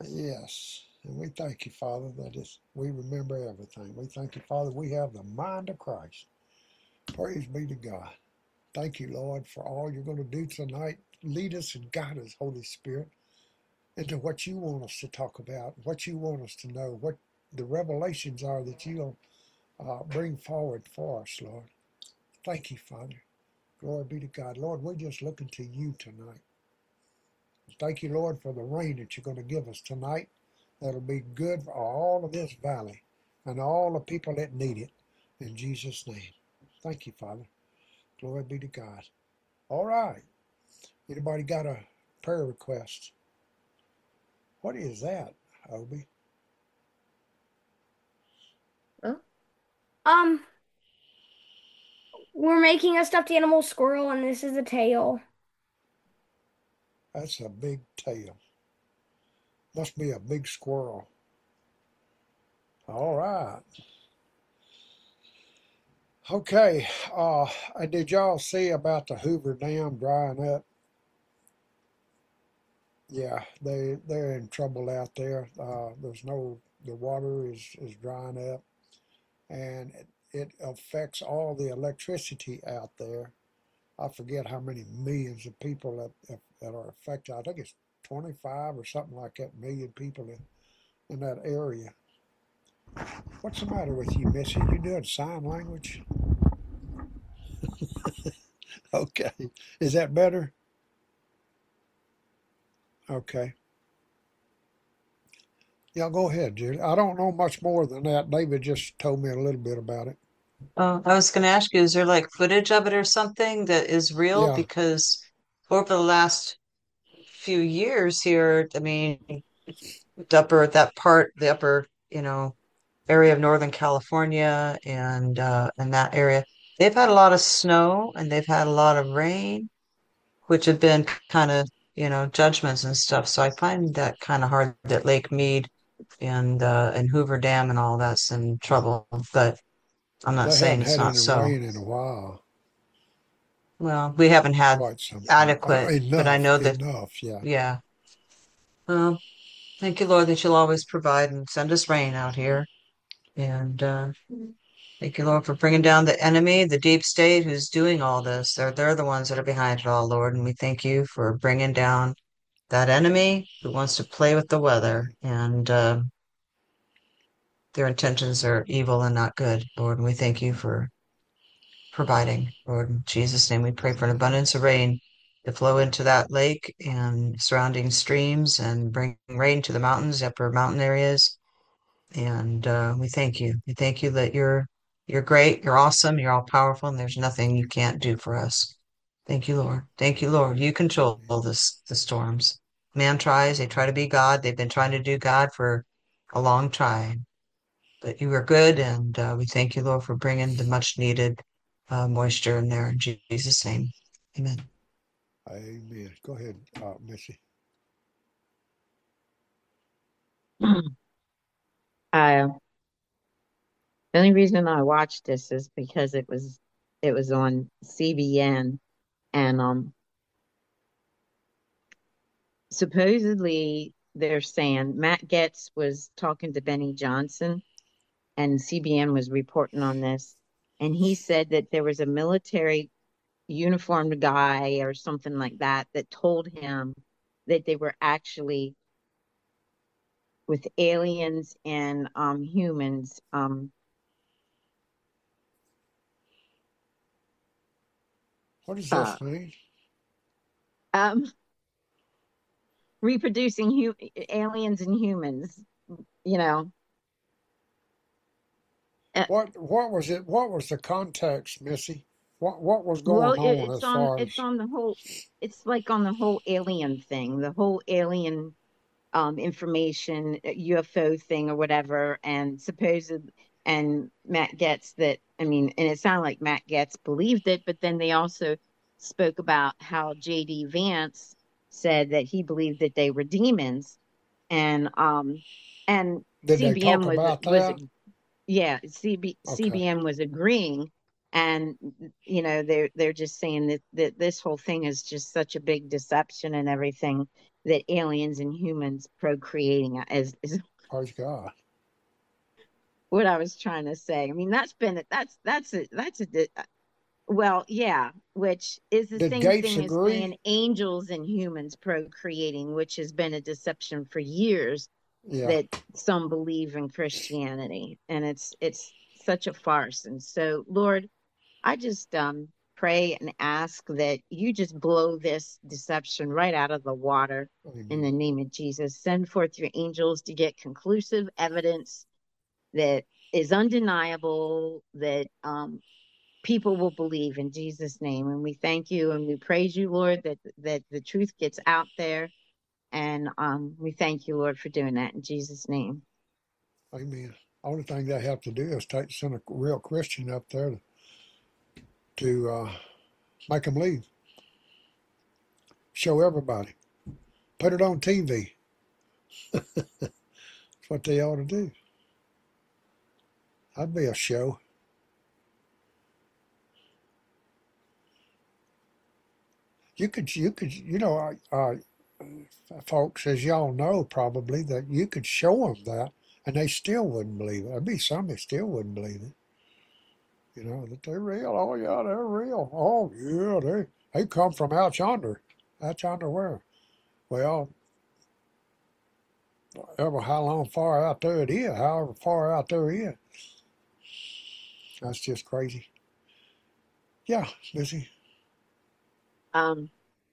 Yes. And we thank you, Father, we remember everything. We thank you, Father, we have the mind of Christ. Praise be to God. Thank you, Lord, for all you're going to do tonight. Lead us and guide us, Holy Spirit, into what you want us to talk about, what you want us to know, what the revelations are that you'll bring forward for us, Lord. Thank you, Father. Glory be to God. Lord, we're just looking to you tonight. Thank you, Lord, for the rain that you're going to give us tonight. That'll be good for all of this valley and all the people that need it. In Jesus' name. Thank you, Father. Glory be to God. All right. Anybody got a prayer request? What is that, Obi? Huh? Um, we're making a stuffed animal squirrel, and this is the tail. That's a big tail. Must be a big squirrel. All right. Okay. Did y'all see about the Hoover Dam drying up? Yeah, they're in trouble out there. The water is drying up, and it affects all the electricity out there. I forget how many millions of people that are affected. I think it's 25 or something like that million people in that area. What's the matter with you, Missy? You doing sign language? Okay. Is that better? Okay. Yeah, go ahead, Julie. I don't know much more than that. David just told me a little bit about it. I was going to ask you, is there like footage of it or something that is real? Yeah, Because over the last few years here, I mean, the upper, area of Northern California and that area, they've had a lot of snow and they've had a lot of rain, which have been kind of, judgments and stuff. So I find that kind of hard that Lake Mead and Hoover Dam and all that's in trouble, but I'm not they saying hadn't it's had not any so. rain in a while, Well, we haven't had quite some time. adequate, but I Enough, know that, enough. Yeah. yeah. Well, thank you, Lord, that you'll always provide and send us rain out here. And thank you, Lord, for bringing down the enemy, the deep state who's doing all this. They're the ones that are behind it all, Lord. And we thank you for bringing down that enemy who wants to play with the weather. And their intentions are evil and not good, Lord. And we thank you for providing, Lord. In Jesus' name, we pray for an abundance of rain to flow into that lake and surrounding streams and bring rain to the mountains, upper mountain areas. And we thank you. We thank you that you're great, you're awesome, you're all powerful, and there's nothing you can't do for us. Thank you, Lord. Thank you, Lord. You control Amen. the storms. Man tries, they try to be God. They've been trying to do God for a long time. But you are good, and we thank you, Lord, for bringing the much needed moisture in there in Jesus' name. Amen. Amen. Go ahead, Missy. Uh, the only reason I watched this is because it was on CBN, and supposedly they're saying Matt Getz was talking to Benny Johnson, and CBN was reporting on this, and he said that there was a military uniformed guy or something like that that told him that they were actually with aliens and humans What does uh, this mean? um reproducing aliens and humans, you know. Uh, What was it? What was the context, Missy? What was well, going on it's as on far as the whole, it's like on the whole alien thing, the whole alien information, UFO thing or whatever, and supposed, and Matt Getz that, I mean, and it sounded like Matt Getz believed it, but then they also spoke about how JD Vance said that he believed that they were demons, and and did they talk CBN about was that? yeah, Okay. CBN was agreeing, And they're just saying that this whole thing is just such a big deception and everything, that aliens and humans procreating is Praise God. what I was trying to say. I mean, well, yeah, which is the Did same Gates thing as saying agree? angels and humans procreating, which has been a deception for years, Yeah. that some believe in Christianity, and it's such a farce. And so, Lord, I just pray and ask that you just blow this deception right out of the water in Amen. the name of Jesus. Send forth your angels to get conclusive evidence that is undeniable, that people will believe in Jesus' name. And we thank you and we praise you, Lord, that the truth gets out there. And we thank you, Lord, for doing that in Jesus' name. Amen. Only thing they have to do is send a real Christian up there to make them leave. Show everybody. Put it on TV. That's what they ought to do. That'd be a show. Folks, as y'all know probably, that you could show them that and they still wouldn't believe it. There'd be some that still wouldn't believe it. That they're real. Oh, yeah, they're real. Oh, yeah, they come from out yonder. Out yonder where? Well, ever how long far out there it is, however far out there it is. That's just crazy. Yeah, Lizzie. Um,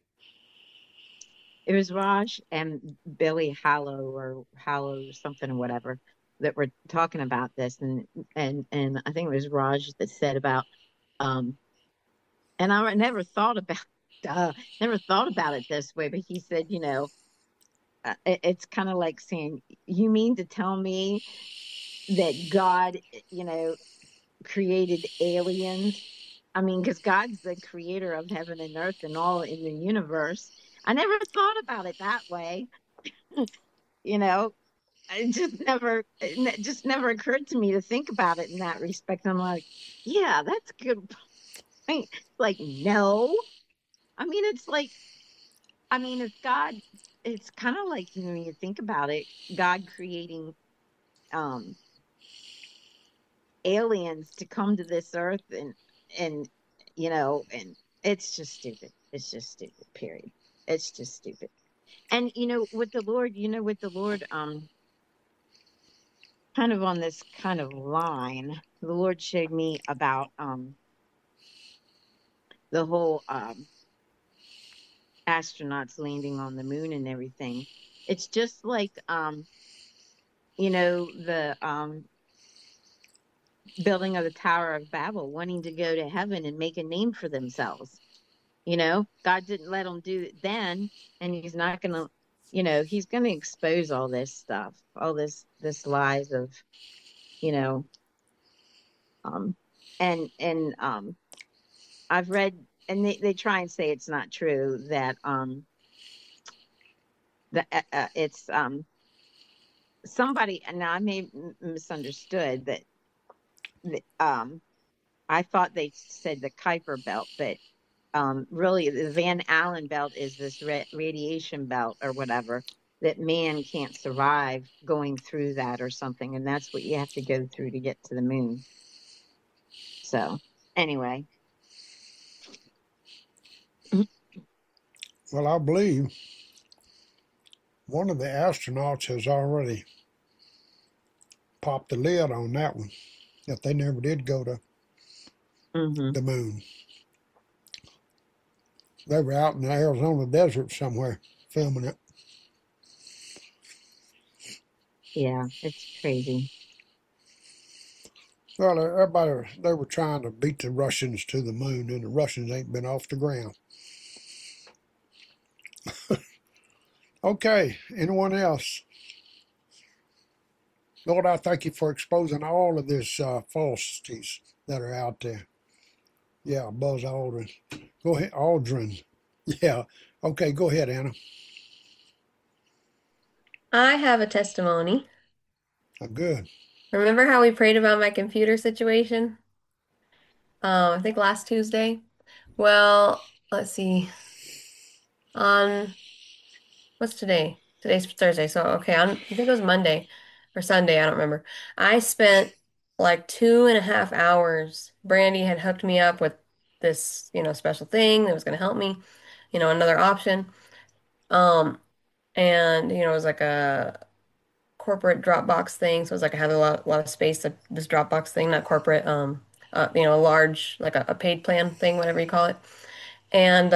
it was Raj and Billy Hallow or something or whatever that were talking about this, and I think it was Raj that said about um, and I never thought about never thought about it this way, but he said, it's kind of like saying, you mean to tell me that God, you know, created aliens? I mean, because God's the creator of heaven and earth and all in the universe. I never thought about it that way. You know, it just never occurred to me to think about it in that respect. I'm like, yeah, that's a good point. Like, no. I mean, it's like, if God, it's kind of like, when you think about it, God creating um aliens to come to this earth, and and it's just stupid. It's just stupid, period. It's just stupid. And with the Lord, kind of on this kind of line, the Lord showed me about the whole astronauts landing on the moon and everything. It's just like the building of the Tower of Babel, wanting to go to heaven and make a name for themselves. God didn't let them do it then, and he's not going to, he's going to expose all this stuff, all this lies of, you know, um, and I've read, and they try and say it's not true, that it's somebody, and now I may misunderstood that, I thought they said the Kuiper belt, but really the Van Allen belt is this radiation belt or whatever, that man can't survive going through that or something, and that's what you have to go through to get to the moon. So anyway. Well, I believe one of the astronauts has already popped the lid on that one, that they never did go to Mm-hmm. the moon. They were out in the Arizona desert somewhere filming it. Yeah, it's crazy. Well, everybody, they were trying to beat the Russians to the moon, and the Russians ain't been off the ground. Okay, anyone else? Lord, I thank you for exposing all of these falsities that are out there. Yeah, Buzz Aldrin. Go ahead, Aldrin. Yeah. Okay, go ahead, Anna. I have a testimony. Good. Remember how we prayed about my computer situation? I think last Tuesday. Well, let's see. On what's today? Today's Thursday. So okay, on I think it was Monday or Sunday, I don't remember. I spent like 2.5 hours. Brandy had hooked me up with this, special thing that was going to help me, another option. Um, and it was like a corporate Dropbox thing. So it was like I had a lot of space. This Dropbox thing, not corporate. A large like a paid plan thing, whatever you call it. And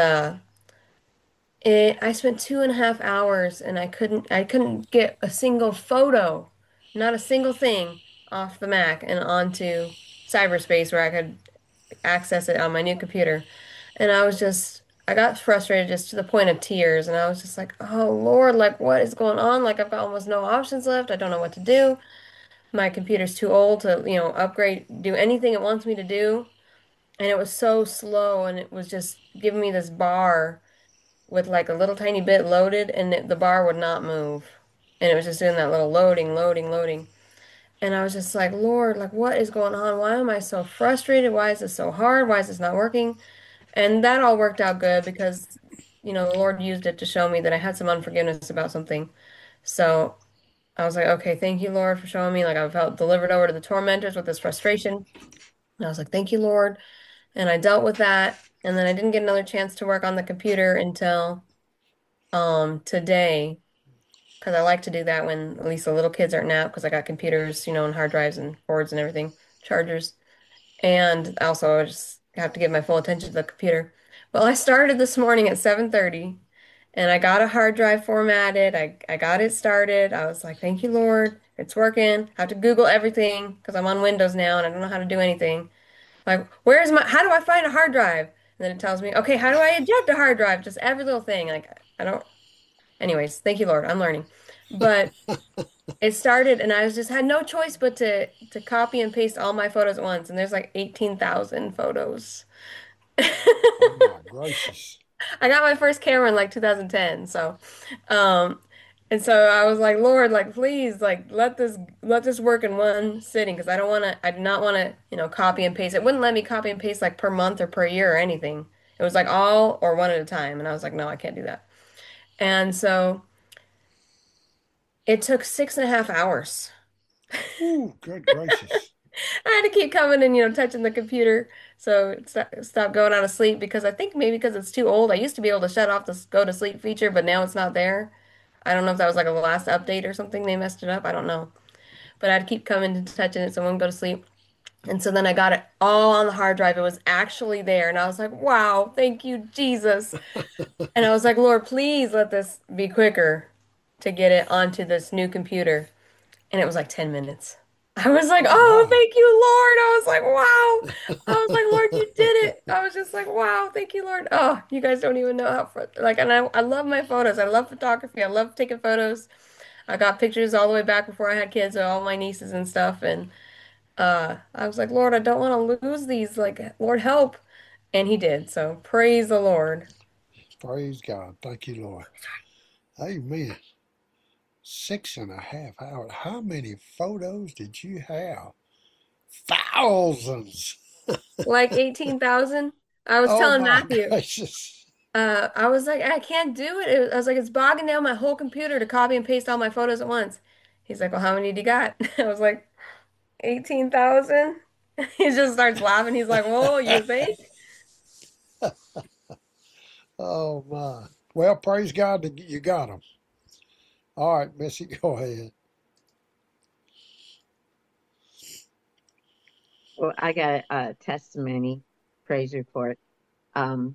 I spent 2.5 hours and I couldn't get a single photo, not a single thing off the Mac and onto cyberspace where I could access it on my new computer. And I got frustrated just to the point of tears. And I was just like, oh Lord, like what is going on? Like I've got almost no options left. I don't know what to do. My computer's too old to, upgrade, do anything it wants me to do. And it was so slow and it was just giving me this bar with like a little tiny bit loaded and the bar would not move. And it was just doing that little loading, loading, loading. And I was just like, Lord, like what is going on? Why am I so frustrated? Why is this so hard? Why is this not working? And that all worked out good because, the Lord used it to show me that I had some unforgiveness about something. So I was like, okay, thank you, Lord, for showing me. Like I felt delivered over to the tormentors with this frustration. And I was like, thank you, Lord. And I dealt with that. And then I didn't get another chance to work on the computer until today because I like to do that when at least the little kids aren't out because I got computers, and hard drives and boards and everything, chargers. And also I just have to give my full attention to the computer. Well, I started this morning at 7:30 and I got a hard drive formatted. I got it started. I was like, thank you, Lord. It's working. I have to Google everything because I'm on Windows now and I don't know how to do anything. Like, how do I find a hard drive? And then it tells me, okay, how do I eject a hard drive? Just every little thing. Like, I don't, anyways, thank you, Lord. I'm learning. But it started and I was just had no choice but to copy and paste all my photos at once. And there's like 18,000 photos. Oh my gracious. I got my first camera in like 2010. Um, and so I was like, Lord, like please, like let this work in one sitting because I do not want to, copy and paste. It wouldn't let me copy and paste like per month or per year or anything. It was like all or one at a time. And I was like, no, I can't do that. And so it took 6.5 hours. Ooh, good gracious. I had to keep coming and, touching the computer so it stop going out of sleep because I think maybe because it's too old. I used to be able to shut off the go to sleep feature, but now it's not there. I don't know if that was like a last update or something. They messed it up. I don't know. But I had to keep coming and touching it so I wouldn't go to sleep. And so then I got it all on the hard drive. It was actually there. And I was like, wow, thank you, Jesus. And I was like, Lord, please let this be quicker to get it onto this new computer. And it was like 10 minutes. I was like, Oh oh, my. thank you, Lord. I was like, wow. I was like, Lord, you did it. I was just like, wow, thank you, Lord. Oh, you guys don't even know how, like, and I love my photos. I love photography. I love taking photos. I got pictures all the way back before I had kids of all my nieces and stuff. And I was like, Lord, I don't want to lose these. Like, Lord, help. And he did. So praise the Lord. Praise God. Thank you, Lord. Amen. 6.5 hours. How many photos did you have? Thousands. Like 18,000. I was Oh telling my Matthew. gracious. I was like, I can't do it. I was like, it's bogging down my whole computer to copy and paste all my photos at once. He's like, well, how many do you got? I was like, 18,000. He just starts laughing. He's like, whoa, you think? Oh my. Well, praise God that you got them. All right, Missy, go ahead. Well, I got a testimony, praise report. Um,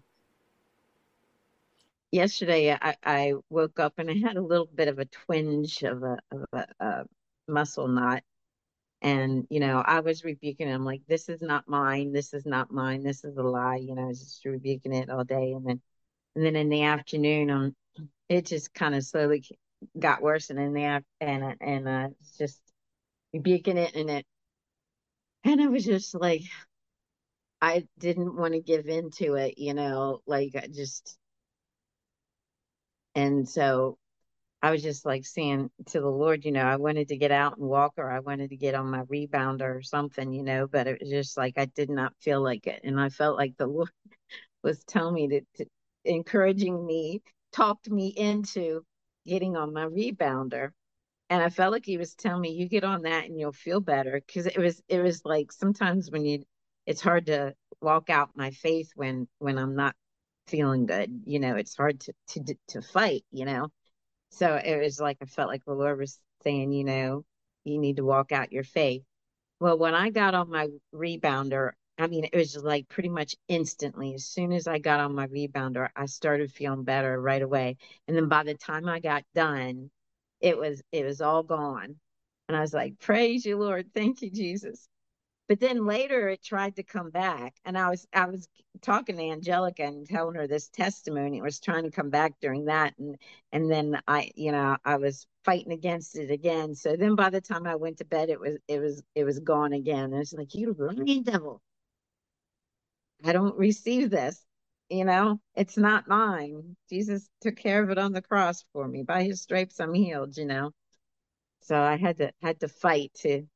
Yesterday I woke up and I had a little bit of a twinge of a muscle knot. And, I was rebuking him like, this is not mine. This is not mine. This is a lie. I was just rebuking it all day. And then in the afternoon, it just kind of slowly got worse. And in the and just rebuking it and I was just like, I didn't want to give in to it, like I just, and so I was just like saying to the Lord, I wanted to get out and walk, or I wanted to get on my rebounder or something, but it was just like I did not feel like it. And I felt like the Lord was telling me to encouraging me, talked me into getting on my rebounder. And I felt like he was telling me, you get on that and you'll feel better. Because it was like sometimes it's hard to walk out my faith when I'm not feeling good. It's hard to fight. So it was like I felt like the Lord was saying, you need to walk out your faith. Well, when I got on my rebounder, I mean, it was just like pretty much instantly. As soon as I got on my rebounder, I started feeling better right away. And then by the time I got done, it was all gone. And I was like, praise you, Lord. Thank you, Jesus. But then later it tried to come back. And I was talking to Angelica and telling her this testimony. It was trying to come back during that. And then I was fighting against it again. So then by the time I went to bed, it was gone again. And it's like, you lying devil. I don't receive this. It's not mine. Jesus took care of it on the cross for me. By his stripes I'm healed, So I had to fight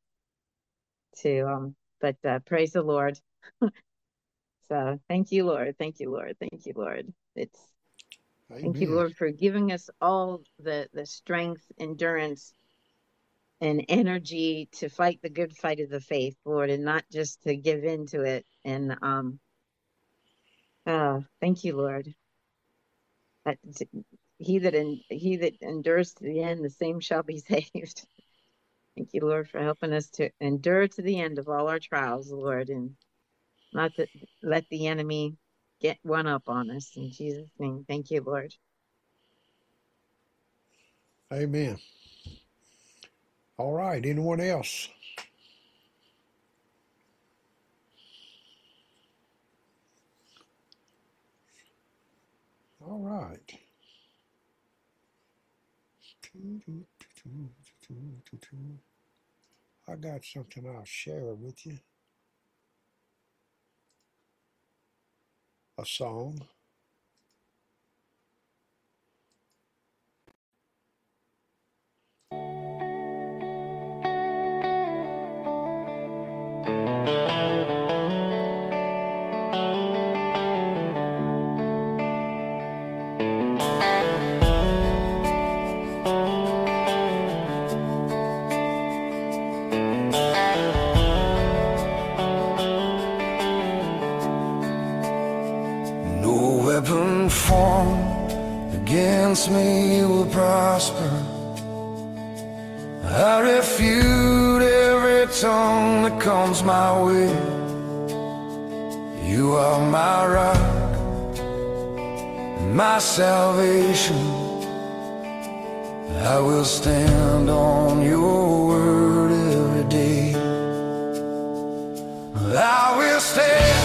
but praise the Lord. So thank you, Lord. Thank you, Lord. Thank you, Lord. Thank you, Amen. Lord, for giving us all the strength, endurance, and energy to fight the good fight of the faith, Lord, and not just to give in to it. And thank you, Lord. That he that endures to the end, the same shall be saved. Thank you, Lord, for helping us to endure to the end of all our trials, Lord, and not to let the enemy get one up on us. In Jesus' name, thank you, Lord. Amen. All right. Anyone else? All right. I got something I'll share with you. A song. No weapon formed against me will prosper. I refute every tongue that comes my way. You are my rock, my salvation. I will stand on your word every day. I will stand,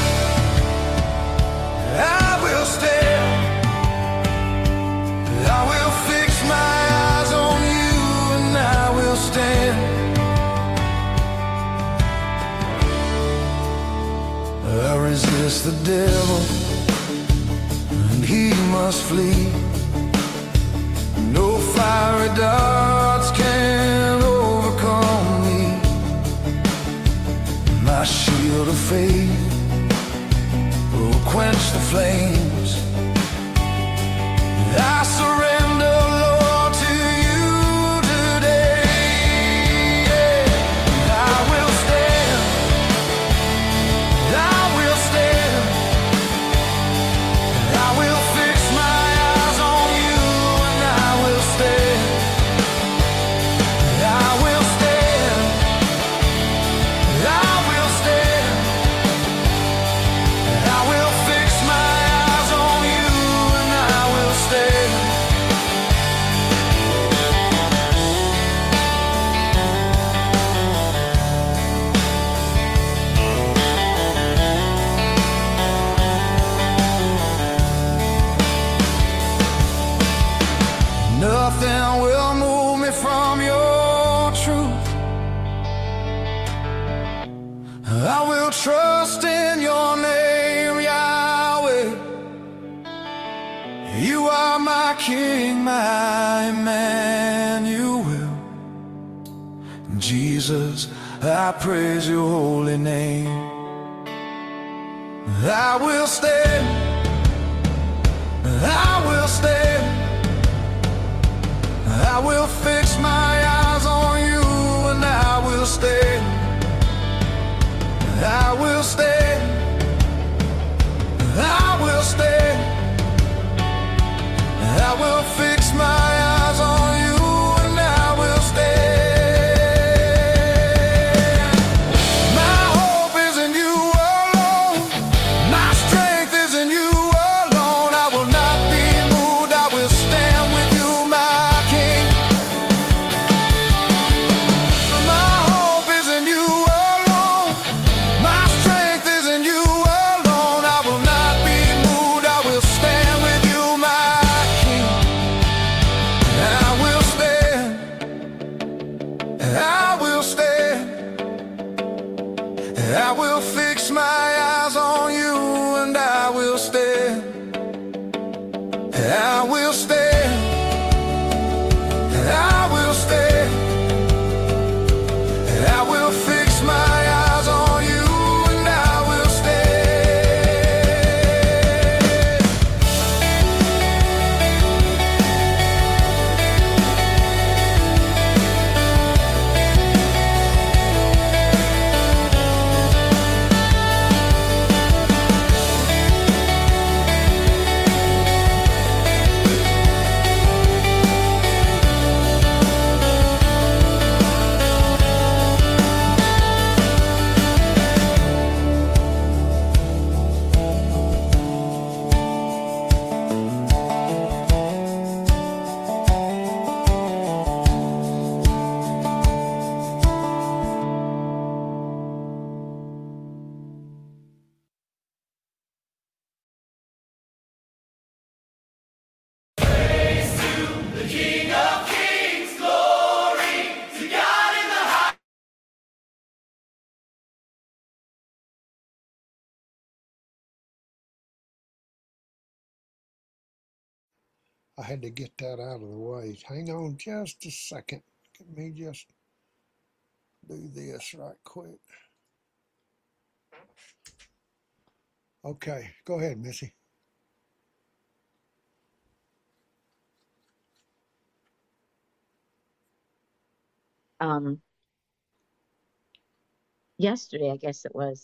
I will stand, I will fix my eyes on you, and I will stand. I resist the devil, and he must flee. No fiery darts can overcome me. My shield of faith will quench the flames. I surrender, Lord, to you today. I will stand, I will stand, I will fix my eyes on you, and I will stand, I will stand, I will stand, I will fix my eyes on you, and I will stand. Nothing will move me from your truth. I will trust in your name, Yahweh. You are my King, my man. Jesus, I praise your holy name. I will stand, I will stand, I will fix my eyes on you, and I will stand, I will stand, I will stand, I will fix my eyes on you, and I will stand. My hope is in you alone, my strength is in you alone. I will not be moved, I will stand with you, my King. My hope is in you alone, my strength is in you alone. I will not be moved, I will stand with you, my King. I will stand, I will stand, I will fix my eyes on you, and I will stand, I will stand, I will stand, I will fix my eyes on you, and I will stand. I had to get that out of the way. Hang on just a second. Let me just do this right quick. Okay, go ahead, Missy. Yesterday, I guess it was,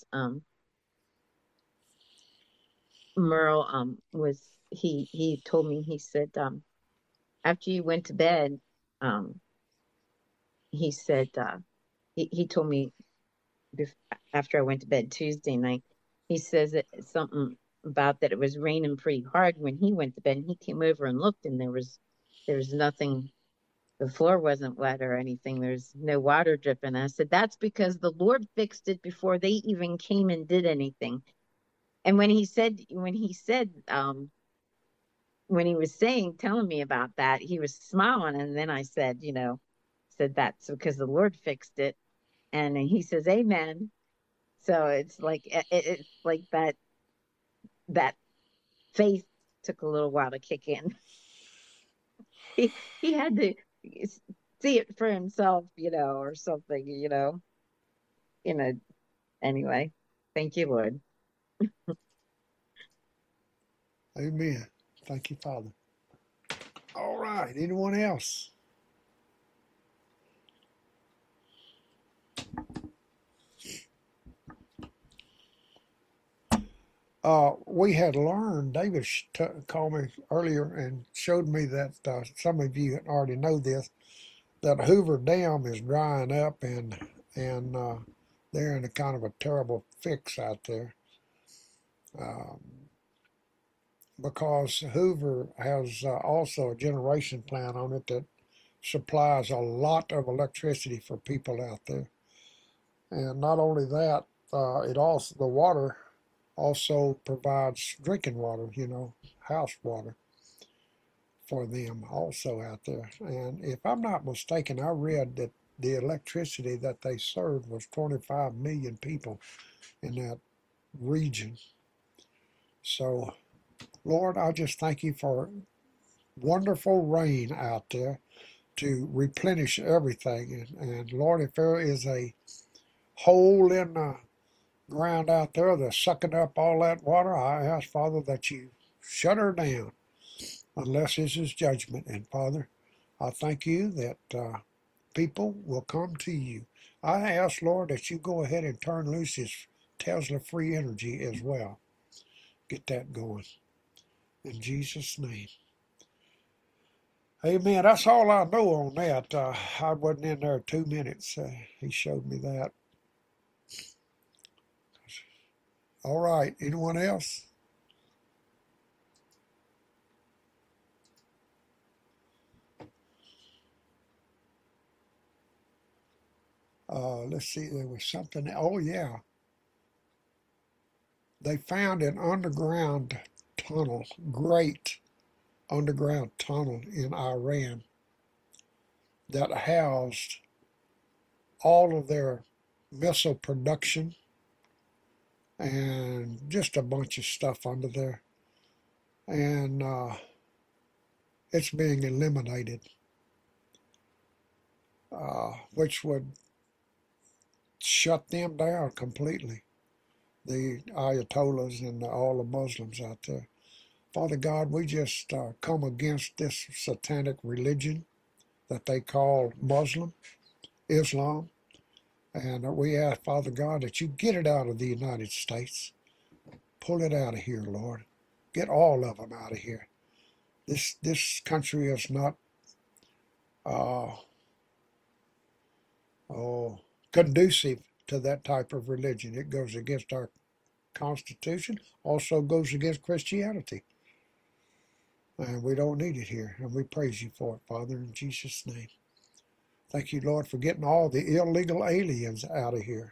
Merle, he told me, he said, after you went to bed, um, he said, he told me after I went to bed Tuesday night, he says that something about that it was raining pretty hard when he went to bed, and he came over and looked, and there was nothing, the floor wasn't wet or anything, there's no water dripping. I said, that's because the Lord fixed it before they even came and did anything. And when he was telling me about that, he was smiling, and then I said, that's because the Lord fixed it. And he says, amen. So it's like it's like that faith took a little while to kick in. He had to see it for himself, or something, Anyway, thank you, Lord. Amen. Thank you, Father. All right, anyone else? We had learned, David called me earlier and showed me that some of you already know this, that Hoover Dam is drying up, and they're in a kind of a terrible fix out there. Because Hoover has also a generation plant on it that supplies a lot of electricity for people out there. And not only that, the water also provides drinking water, house water for them also out there. And if I'm not mistaken, I read that the electricity that they served was 25 million people in that region. So, Lord, I just thank you for wonderful rain out there. to replenish everything. And Lord, if there is a hole in the ground out there that's sucking up all that water, I ask, Father, that you shut her down unless this is judgment. And Father, I thank you that people will come to you. I ask, Lord, that you go ahead and turn loose this Tesla free energy as well. Get that going. In Jesus' name. Amen. That's all I know on that. I wasn't in there 2 minutes. He showed me that. All right. Anyone else? Let's see. There was something. Oh, yeah. They found an underground tunnel, great underground tunnel in Iran that housed all of their missile production and just a bunch of stuff under there. And it's being eliminated, which would shut them down completely, the Ayatollahs and all the Muslims out there. Father God, we just come against this satanic religion that they call Islam. And we ask, Father God, that you get it out of the United States. Pull it out of here, Lord. Get all of them out of here. This country is not conducive to that type of religion. It goes against our Constitution, also goes against Christianity. And we don't need it here. And we praise you for it, Father, in Jesus' name. Thank you, Lord, for getting all the illegal aliens out of here.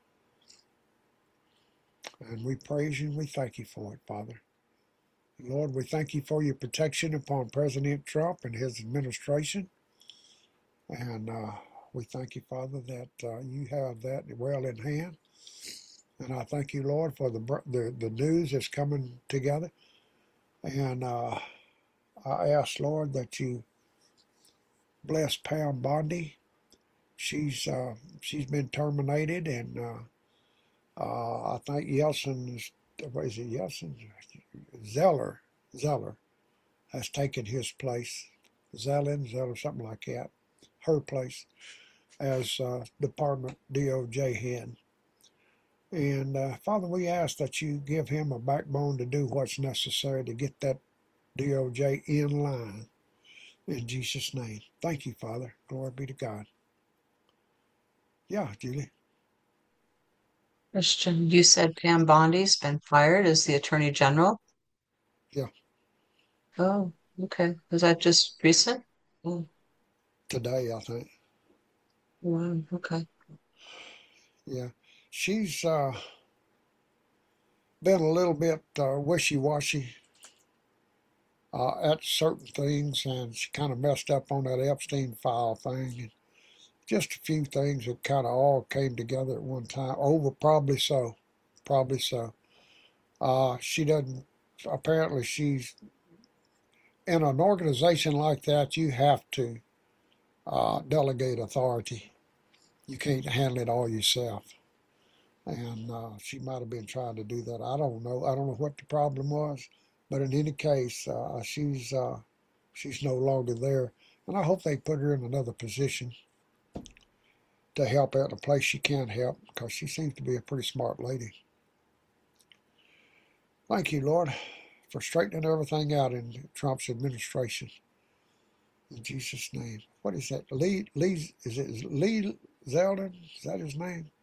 And we praise you and we thank you for it, Father. Lord, we thank you for your protection upon President Trump and his administration. And we thank you, Father, that you have that well in hand. And I thank you, Lord, for the news that's coming together. And I ask, Lord, that you bless Pam Bondi. She's been terminated, and I think Zeller has taken his place. Zeller, something like that, her place as Department DOJ head. And Father, we ask that you give him a backbone to do what's necessary to get that DOJ in line. In Jesus' name. Thank you, Father. Glory be to God. Yeah, Julie. Christian, you said Pam Bondi's been fired as the Attorney General? Yeah. Oh, okay. Was that just recent? Oh. Today, I think. Wow, okay. Yeah. She's been a little bit wishy-washy at certain things, and she kind of messed up on that Epstein file thing. And just a few things that kind of all came together at one time. Probably so. She doesn't, apparently she's, in an organization like that, you have to delegate authority. You can't handle it all yourself. And she might have been trying to do that. I don't know. I don't know what the problem was. But in any case, she's no longer there. And I hope they put her in another position to help out in a place she can help, because she seems to be a pretty smart lady. Thank you, Lord, for straightening everything out in Trump's administration. In Jesus' name. What is that? Lee Zeldin? Is that his name?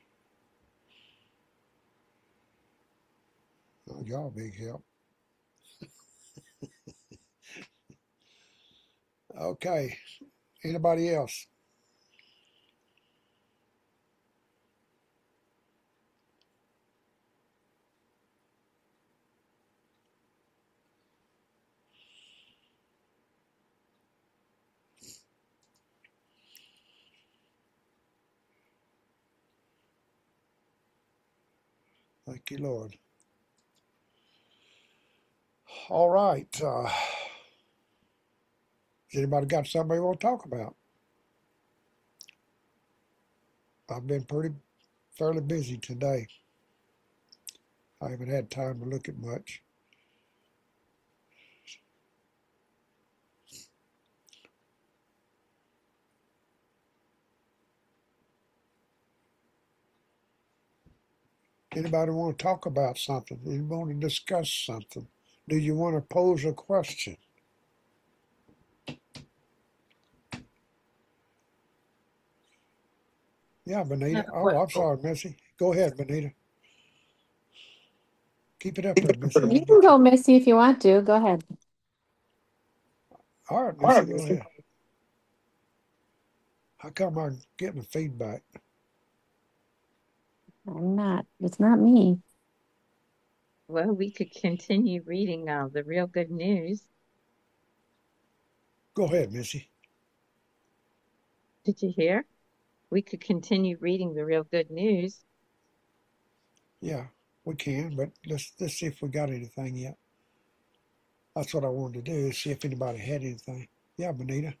Oh, y'all big help. Okay. Anybody else? Thank you, Lord. All right. Has anybody got something they want to talk about? I've been fairly busy today. I haven't had time to look at much. Anybody want to talk about something? Do you want to discuss something? Do you want to pose a question? Yeah, Benita. Oh, I'm sorry, Missy. Go ahead, Benita. Keep it up there, Missy. You can go, Missy, if you want to. Go ahead. All right, Missy, go ahead. How come I'm getting feedback? I'm not. It's not me. Well, we could continue reading the real good news. Go ahead, Missy. Did you hear? We could continue reading the real good news. Yeah, we can, but let's see if we got anything yet. That's what I wanted to do, is see if anybody had anything. Yeah, Benita.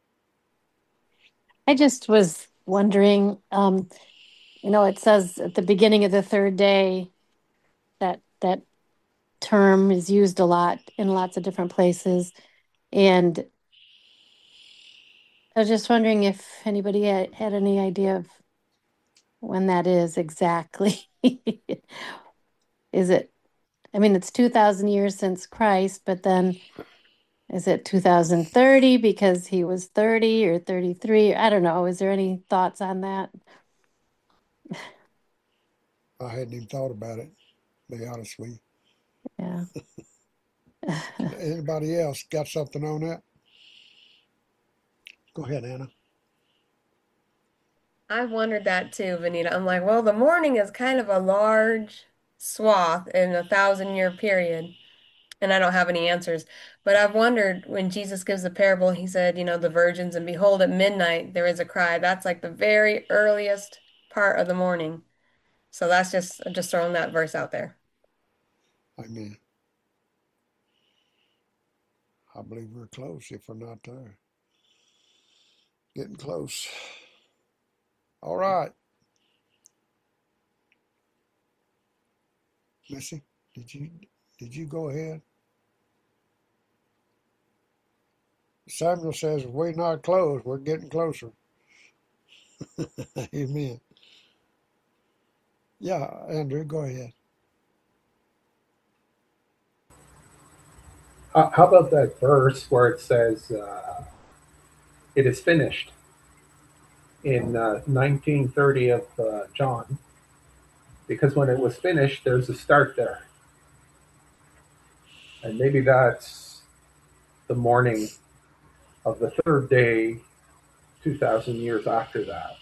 I just was wondering, it says at the beginning of the third day that term is used a lot in lots of different places. And I was just wondering if anybody had any idea of when that is exactly. Is it, it's 2,000 years since Christ, but then is it 2030 because he was 30 or 33? I don't know. Is there any thoughts on that? I hadn't even thought about it, to be honest with you. Yeah. Anybody else got something on that? Go ahead, Anna. I've wondered that too, Vanita. I'm like, well, the morning is kind of a large swath in a 1,000-year period, and I don't have any answers. But I've wondered when Jesus gives the parable, he said, the virgins, and behold, at midnight there is a cry. That's like the very earliest part of the morning. So that's I'm just throwing that verse out there. Amen. I believe we're close if we're not there. Getting close. All right. Missy, did you go ahead? Samuel says, if we're not close, we're getting closer. Amen. Yeah, Andrew, go ahead. How about that verse where it says, it is finished in 1930 of John? Because when it was finished, there's a start there. And maybe that's the morning of the third day, 2,000 years after that.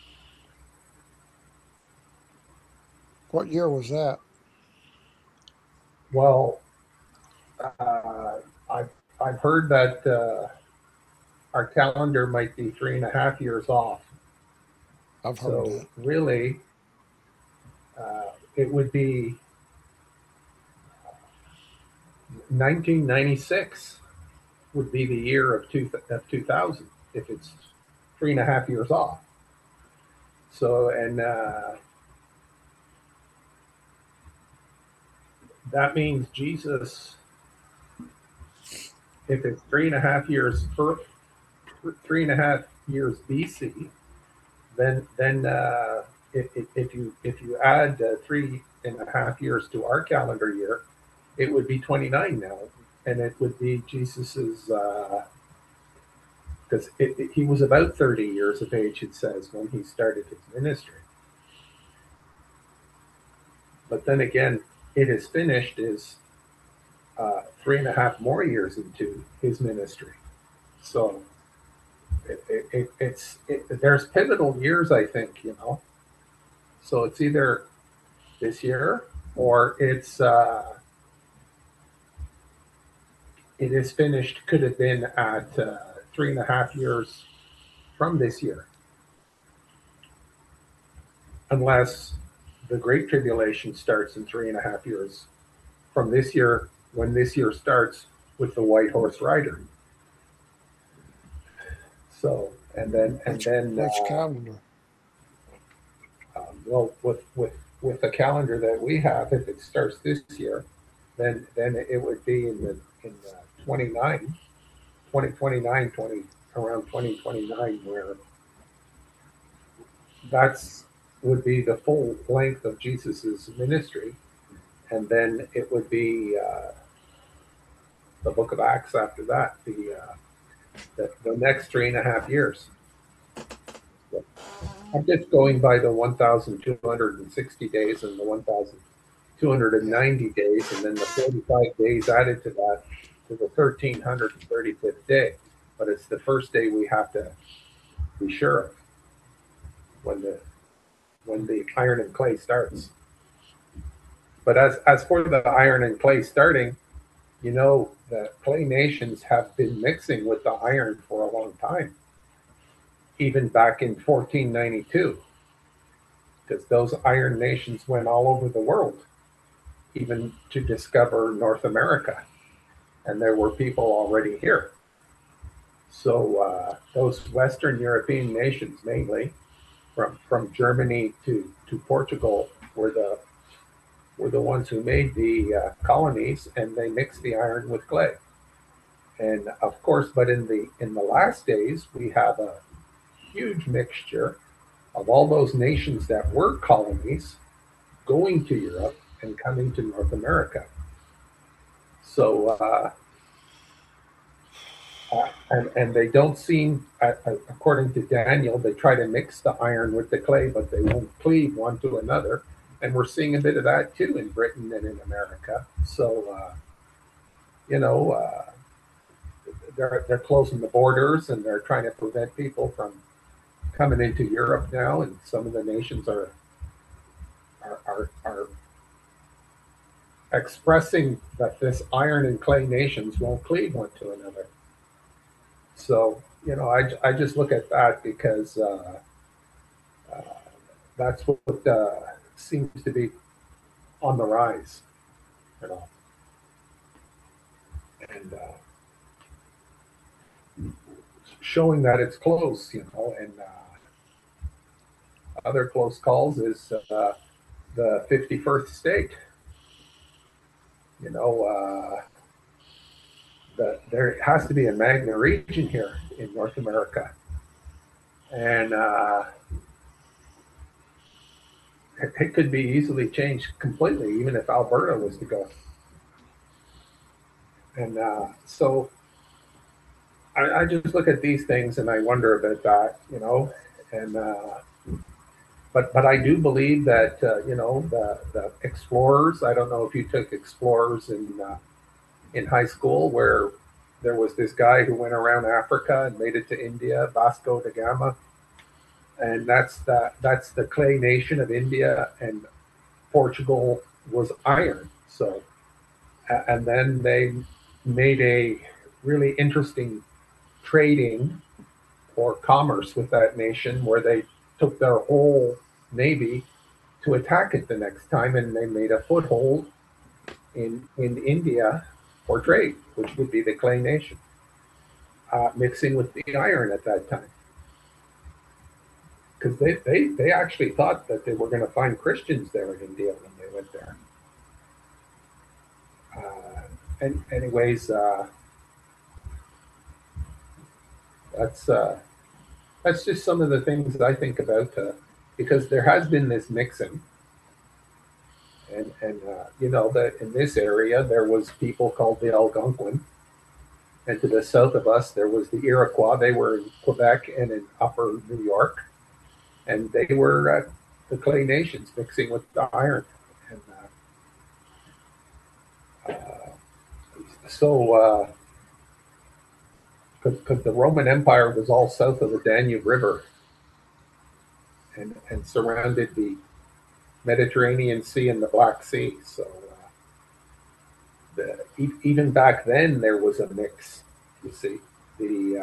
What year was that? Well, I've heard that our calendar might be 3.5 years off. I've heard that. Really, it would be 1996 would be the year of 2000 if it's 3.5 years off. So, and that means Jesus, if it's 3.5 years per 3.5 years BC, then if you add 3.5 years to our calendar year, it would be 29 now, and it would be Jesus's, because he was about 30 years of age, it says, when he started his ministry. But then again, it is finished is 3.5 more years into his ministry. So there's pivotal years, I think, So it's either this year or it is finished. Could have been at 3.5 years from this year, unless the Great Tribulation starts in 3.5 years from this year, when this year starts with the white horse rider. So, and Which then calendar? well, with the calendar that we have, if it starts this year, then it would be in 2029, around 2029, where that's would be the full length of Jesus's ministry, and then it would be the Book of Acts after that, the next 3.5 years. So I'm just going by the 1,260 days and the 1,290 days, and then the 45 days added to that to the 1,335th day. But it's the first day we have to be sure of when the iron and clay starts. But as for the iron and clay starting, you know, the clay nations have been mixing with the iron for a long time, even back in 1492, because those iron nations went all over the world, even to discover North America, and there were people already here. So those Western European nations, mainly from Germany to Portugal, were the ones who made the colonies, and they mixed the iron with clay. And of course, but in the last days, we have a huge mixture of all those nations that were colonies going to Europe and coming to North America. So, and they don't seem, according to Daniel, they try to mix the iron with the clay, but they won't cleave one to another. And we're seeing a bit of that too in Britain and in America. So, you know, they're closing the borders, and they're trying to prevent people from coming into Europe now. And some of the nations are expressing that this iron and clay nations won't cleave one to another. So, you know, I just look at that because that's what seems to be on the rise, you know. And showing that it's close, you know. And other close calls is the 51st state. You know, there has to be a Magna region here in North America, and it could be easily changed completely, even if Alberta was to go. And so I just look at these things and I wonder about that, you know. And but I do believe that you know, the explorers. I don't know if you took explorers in high school, where there was this guy who went around Africa and made it to India, Vasco da Gama, and that's the clay nation of India, and Portugal was iron. So, and then they made a really interesting trading or commerce with that nation, where they took their whole navy to attack it the next time, and they made a foothold in India for trade, which would be the clay nation, mixing with the iron at that time. Because they actually thought that they were going to find Christians there in India when they went there. And anyways, that's just some of the things that I think about, because there has been this mixing. And you know, that in this area there was people called the Algonquin, and to the south of us there was the Iroquois. They were in Quebec and in Upper New York, and they were the clay nations mixing with the iron. And so, because the Roman Empire was all south of the Danube River, and surrounded the Mediterranean Sea and the Black Sea. So even back then there was a mix. You see, the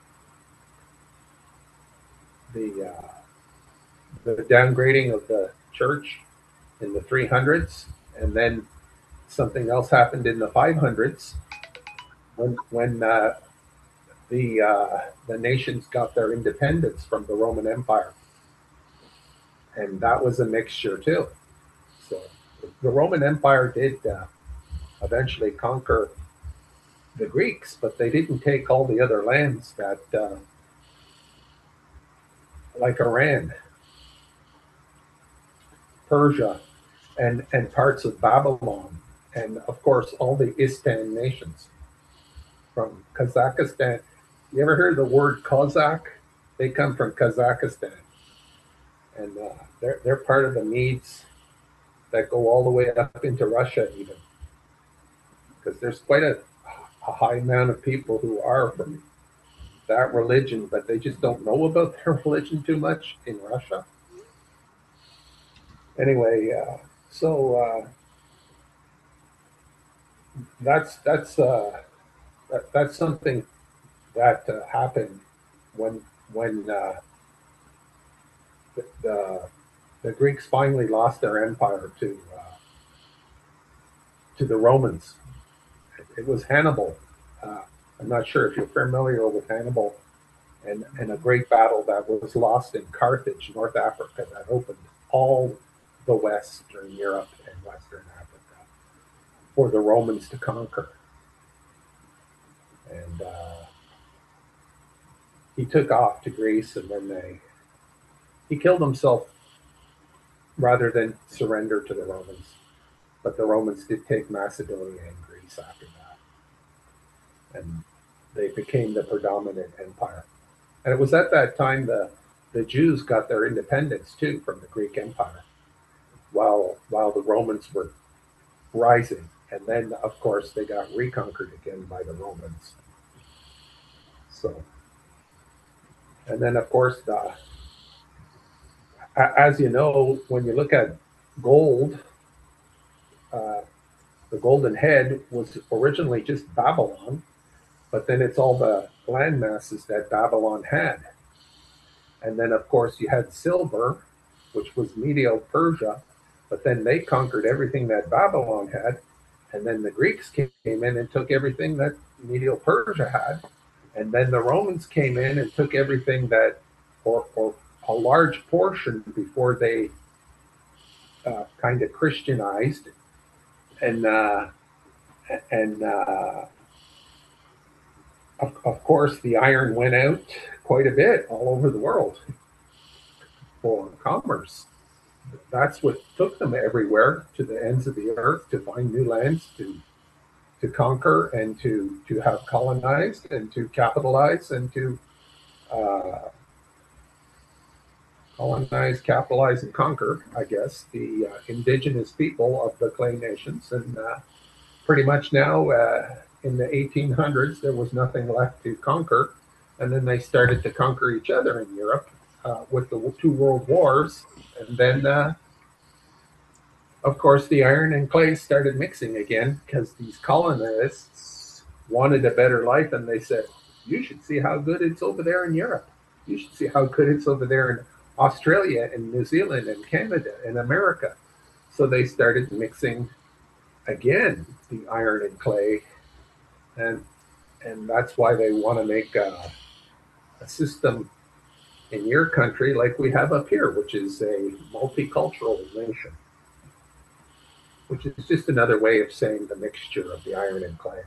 downgrading of the church in the 300s, and then something else happened in the 500s when the the nations got their independence from the Roman Empire, and that was a mixture too. So the Roman Empire did eventually conquer the Greeks, but they didn't take all the other lands that, like Iran, Persia, and parts of Babylon, and of course all the Istan nations from Kazakhstan. You ever heard the word Cossack? They come from Kazakhstan, and they're part of the Medes that go all the way up into Russia, even, because there's quite a high amount of people who are from that religion, but they just don't know about their religion too much in Russia. Anyway, so that's something that happened when the Greeks finally lost their empire to the Romans. It was Hannibal. I'm not sure if you're familiar with Hannibal, and a great battle that was lost in Carthage, North Africa, that opened all the Western Europe and Western Africa for the Romans to conquer. And he took off to Greece, and then he killed himself rather than surrender to the Romans. But the Romans did take Macedonia and Greece after that, and they became the predominant empire. And it was at that time the Jews got their independence too from the Greek Empire, while the Romans were rising. And then, of course, they got reconquered again by the Romans. So, and then, of course, as you know, when you look at gold, the golden head was originally just Babylon, but then it's all the land masses that Babylon had. And then, of course, you had silver, which was Medo-Persia, but then they conquered everything that Babylon had. And then the Greeks came in and took everything that Medo-Persia had. And then the Romans came in and took everything that, or a large portion before they kind of Christianized. And of course, the iron went out quite a bit all over the world for commerce. That's what took them everywhere, to the ends of the earth, to find new lands, to conquer, and to have colonized, and to capitalize, and to colonize, capitalize, and conquer, I guess, the indigenous people of the clay nations. And pretty much now, in the 1800s, there was nothing left to conquer. And then they started to conquer each other in Europe with the two world wars. And then, of course, the iron and clay started mixing again, because these colonists wanted a better life. And they said, you should see how good it's over there in Europe. You should see how good it's over there in Australia and New Zealand and Canada and America. So they started mixing again the iron and clay, and that's why they want to make a system in your country like we have up here, which is a multicultural nation, which is just another way of saying the mixture of the iron and clay.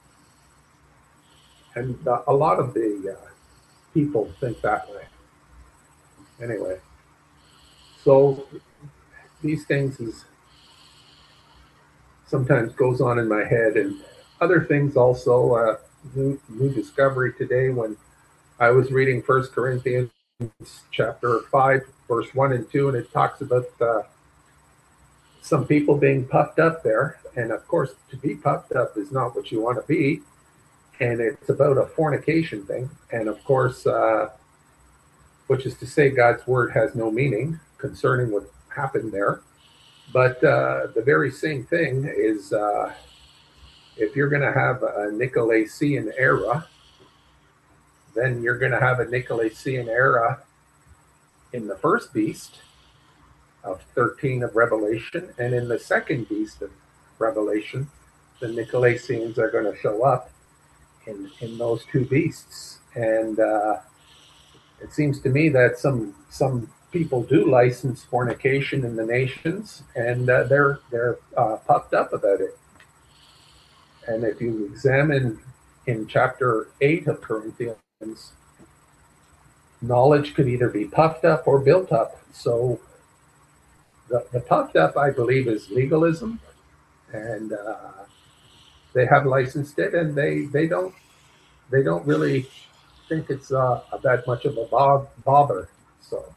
And a lot of the people think that way. Anyway, so these things is sometimes goes on in my head, and other things also. New discovery today when I was reading 1 Corinthians chapter 5, verse 1 and 2, and it talks about some people being puffed up there. And of course, to be puffed up is not what you want to be. And it's about a fornication thing. And of course, which is to say God's word has no meaning concerning what happened there. But the very same thing is if you're going to have a Nicolaitean era, then you're going to have a Nicolaitean era in the first beast of 13 of Revelation, and in the second beast of Revelation, the Nicolaitans are going to show up in those two beasts. And it seems to me that some people do license fornication in the nations, and they're puffed up about it. And if you examine in chapter 8 of Corinthians, knowledge could either be puffed up or built up. So the puffed up, I believe, is legalism, and they have licensed it, and they don't really think it's that much of a bother. So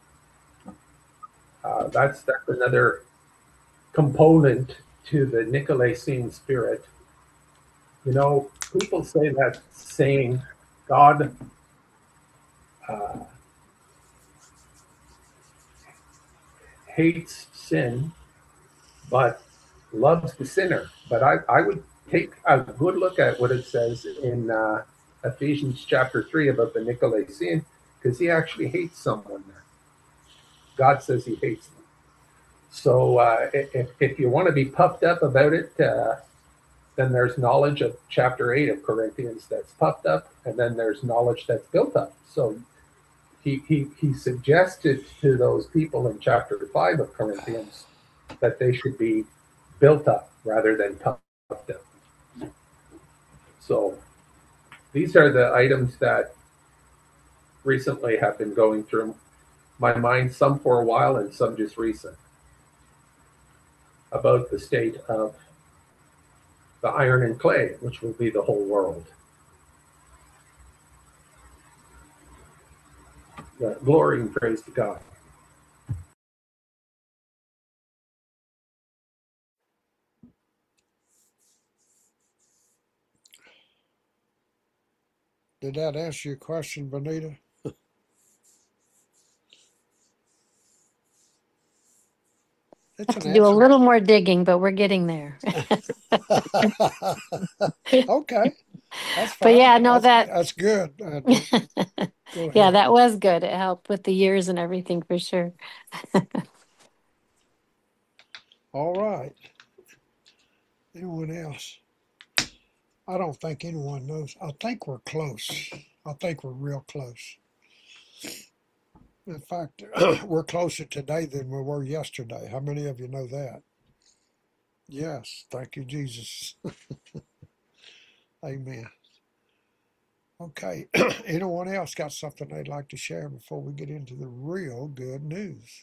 that's another component to the Nicolaitane spirit. You know, people say that saying, God hates sin, but loves the sinner. But I would take a good look at what it says in Ephesians chapter 3 about the Nicolaitane, because he actually hates someone there. God says he hates them. So if you want to be puffed up about it, then there's knowledge of chapter 8 of Corinthians that's puffed up, and then there's knowledge that's built up. So he suggested to those people in chapter 5 of Corinthians that they should be built up rather than puffed up. So these are the items that recently have been going through my mind, some for a while and some just recent, about the state of the iron and clay, which will be the whole world. Glory and praise to God. Did that answer your question, Benita? It's Have an to do a answer. little more digging, but we're getting there. Okay, that's But fine. yeah, no, That's good. Go yeah, ahead. that was good. It helped with the years and everything for sure. All right. Anyone else? I don't think anyone knows. I think we're close. I think we're real close. In fact, we're closer today than we were yesterday. How many of you know that? Yes. Thank you, Jesus. Amen. Okay. Anyone else got something they'd like to share before we get into the real good news?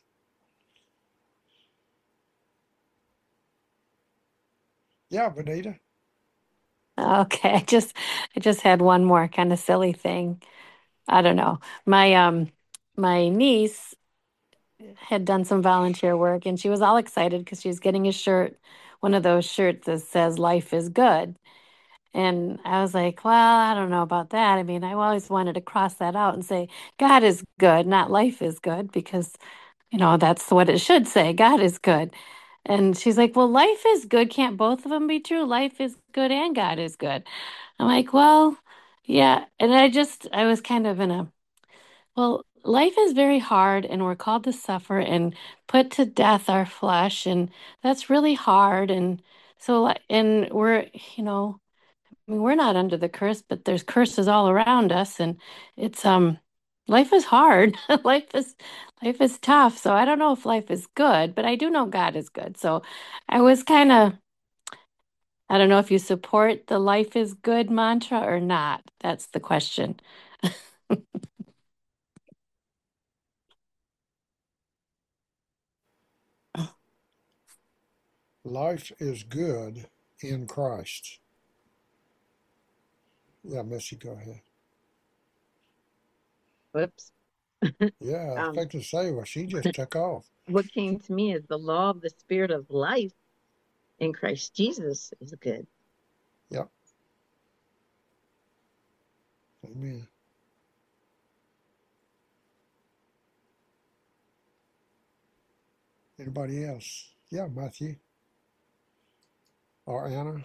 Yeah, Benita. Okay, I just had one more kind of silly thing. I don't know. My niece had done some volunteer work and she was all excited because she was getting a shirt, one of those shirts that says life is good. And I was like, well, I don't know about that. I mean, I always wanted to cross that out and say God is good, not life is good, because that's what it should say. God is good. And she's like, well, life is good. Can't both of them be true? Life is good and God is good. I'm like, well, yeah. And I was kind of in a, well, life is very hard and we're called to suffer and put to death our flesh. And that's really hard. And so, and we're, I mean, we're not under the curse, but there's curses all around us. And it's, life is hard. Life is tough. So I don't know if life is good, but I do know God is good. So I was kind of, I don't know if you support the life is good mantra or not. That's the question. Life is good in Christ. Yeah, Missy, go ahead. Whoops. Yeah, I was Um, expecting to say, well, she just took off. what came to me is the law of the spirit of life in Christ Jesus is good. Yep. Amen. Anybody else? Yeah, Matthew or Anna.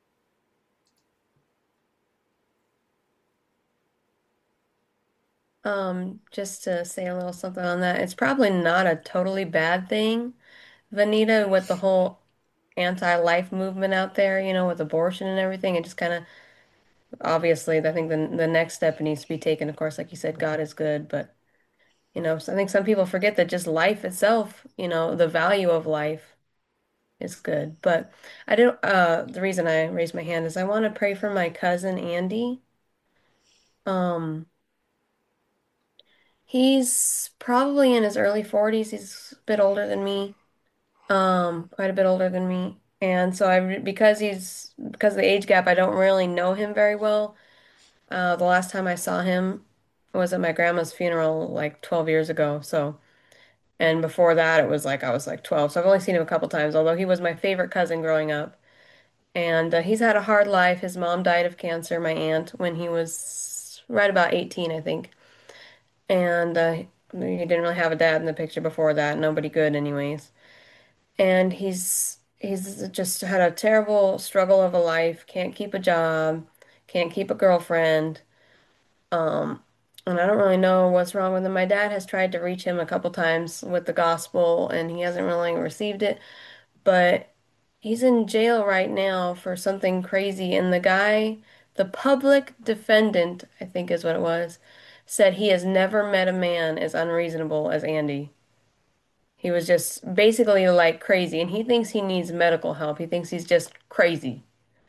Just to say a little something on that, it's probably not a totally bad thing, Vanita, with the whole anti-life movement out there, with abortion and everything. It just kind of obviously, I think the next step needs to be taken. Of course, like you said, God is good, but so I think some people forget that just life itself, the value of life is good. But I don't, the reason I raised my hand is I want to pray for my cousin Andy. Um, he's probably in his early 40s. He's a bit older than me, quite a bit older than me. And so because of the age gap, I don't really know him very well. The last time I saw him was at my grandma's funeral like 12 years ago. And before that, it was like I was like 12. So I've only seen him a couple times, although he was my favorite cousin growing up. And he's had a hard life. His mom died of cancer, my aunt, when he was right about 18, I think. And he didn't really have a dad in the picture before that, nobody good, anyways. And he's just had a terrible struggle of a life, can't keep a job, can't keep a girlfriend. Um, and I don't really know what's wrong with him. My dad has tried to reach him a couple times with the gospel, and he hasn't really received it. But he's in jail right now for something crazy. And the public defendant, I think is what it was, said he has never met a man as unreasonable as Andy. He was just basically like crazy, and he thinks he needs medical help. He thinks he's just crazy.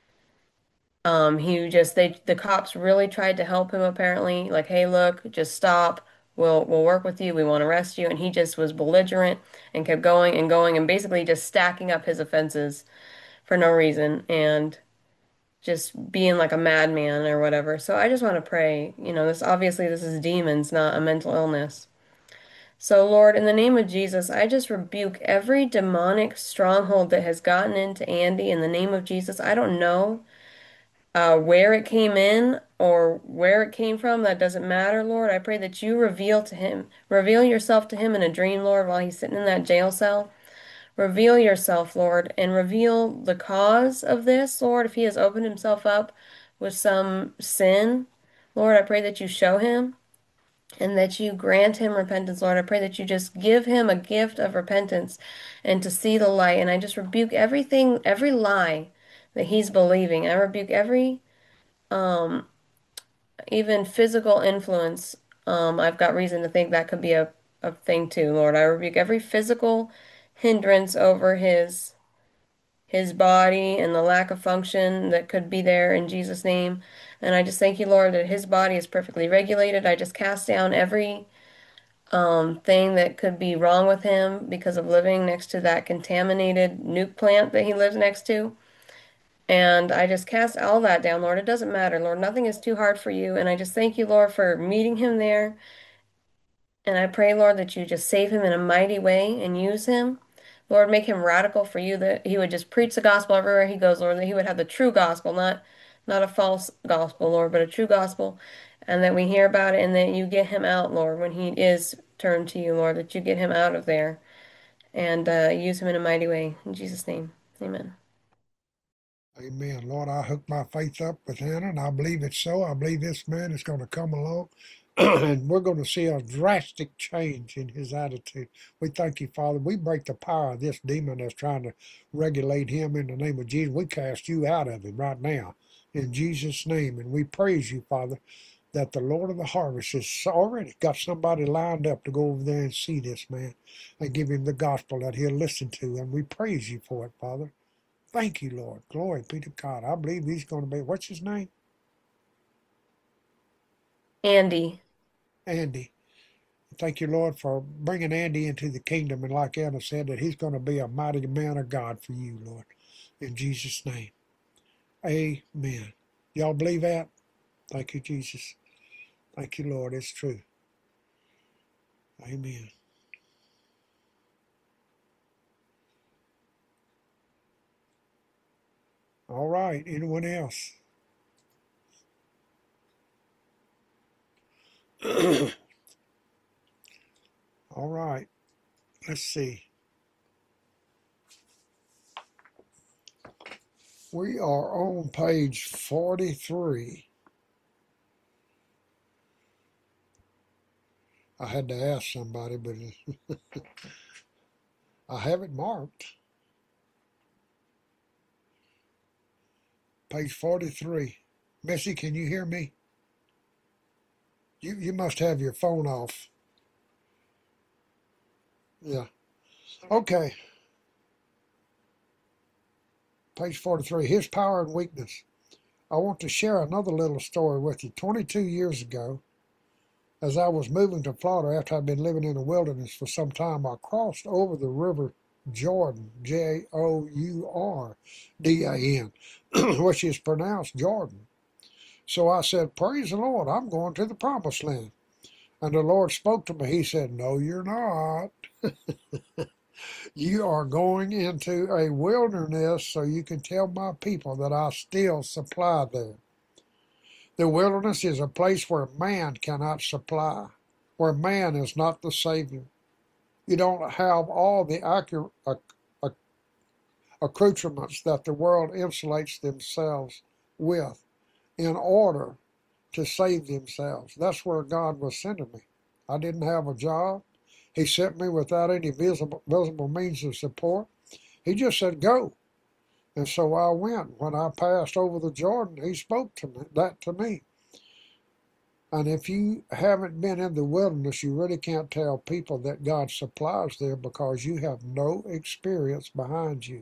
The cops really tried to help him apparently, like, hey, look, just stop. We'll work with you. We won't arrest you. And he just was belligerent and kept going and going and basically just stacking up his offenses for no reason and just being like a madman or whatever. So I just want to pray, this is demons, not a mental illness. So Lord, in the name of Jesus, I just rebuke every demonic stronghold that has gotten into Andy in the name of Jesus. I don't know where it came in or where it came from, that doesn't matter, Lord. I pray that you reveal yourself to him in a dream, Lord, while he's sitting in that jail cell. Reveal yourself, Lord, and reveal the cause of this, Lord. If he has opened himself up with some sin, Lord, I pray that you show him and that you grant him repentance, Lord. I pray that you just give him a gift of repentance and to see the light. And I just rebuke everything, every lie that he's believing. I rebuke every um, even physical influence. I've got reason to think that could be a thing too, Lord. I rebuke every physical hindrance over his body and the lack of function that could be there in Jesus' name. And I just thank you, Lord, that his body is perfectly regulated. I just cast down every thing that could be wrong with him because of living next to that contaminated nuke plant that he lives next to. And I just cast all that down, Lord. It doesn't matter, Lord. Nothing is too hard for you. And I just thank you, Lord, for meeting him there. And I pray, Lord, that you just save him in a mighty way and use him. Lord, make him radical for you, that he would just preach the gospel everywhere he goes, Lord, that he would have the true gospel, not a false gospel, Lord, but a true gospel, and that we hear about it and that you get him out, Lord, when he is turned to you, Lord, that you get him out of there and use him in a mighty way. In Jesus' name, amen. Amen. Lord, I hook my faith up with Hannah, and I believe it's so. I believe this man is going to come along, and we're going to see a drastic change in his attitude. We thank you, Father. We break the power of this demon that's trying to regulate him in the name of Jesus. We cast you out of him right now in Jesus' name, and we praise you, Father, that the Lord of the harvest has already got somebody lined up to go over there and see this man and give him the gospel that he'll listen to, and we praise you for it, Father. Thank you, Lord. Glory be to God. I believe he's going to be, what's his name? Andy. Andy. Thank you, Lord, for bringing Andy into the kingdom. And like Anna said, that he's going to be a mighty man of God for you, Lord. In Jesus' name. Amen. Y'all believe that? Thank you, Jesus. Thank you, Lord. It's true. Amen. All right. Anyone else? All right. Let's see. We are on page 43. I had to ask somebody, but I have it marked. Page 43. Missy, can you hear me? You must have your phone off. Yeah. Okay. Page 43. His power and weakness. I want to share another little story with you. 22 years ago, as I was moving to Florida after I'd been living in the wilderness for some time, I crossed over the river Jordan, Jourdan, which is pronounced Jordan. So I said, praise the Lord, I'm going to the promised land. And the Lord spoke to me. He said, no, you're not. You are going into a wilderness so you can tell my people that I still supply there. The wilderness is a place where man cannot supply, where man is not the Savior. You don't have all the accoutrements that the world insulates themselves with in order to save themselves. That's where God was sending me. I didn't have a job. He sent me without any visible means of support. He just said, go. And so I went. When I passed over the Jordan, he spoke to me. And if you haven't been in the wilderness, you really can't tell people that God supplies there because you have no experience behind you.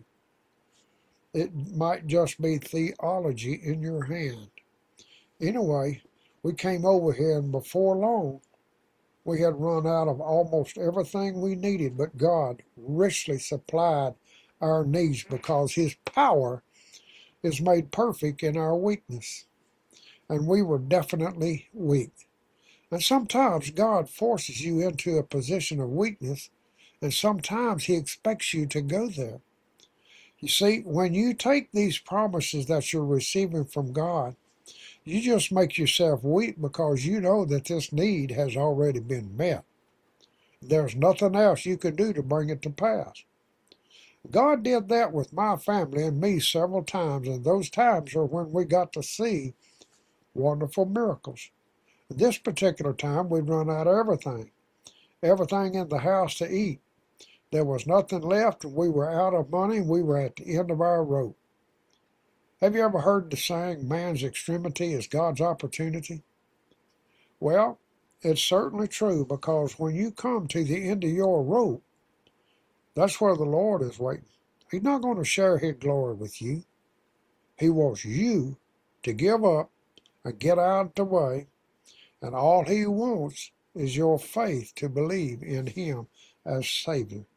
It might just be theology in your hand. Anyway, we came over here, and before long, we had run out of almost everything we needed, but God richly supplied our needs because his power is made perfect in our weakness. And we were definitely weak. And sometimes God forces you into a position of weakness, and sometimes he expects you to go there. You see, when you take these promises that you're receiving from God, you just make yourself weak because you know that this need has already been met. There's nothing else you can do to bring it to pass. God did that with my family and me several times, and those times are when we got to see wonderful miracles. This particular time, we'd run out of everything in the house to eat. There was nothing left, and we were out of money, and we were at the end of our rope. Have you ever heard the saying, man's extremity is God's opportunity? Well, it's certainly true, because when you come to the end of your rope, that's where the Lord is waiting. He's not going to share his glory with you. He wants you to give up and get out of the way, and all he wants is your faith to believe in him as Savior.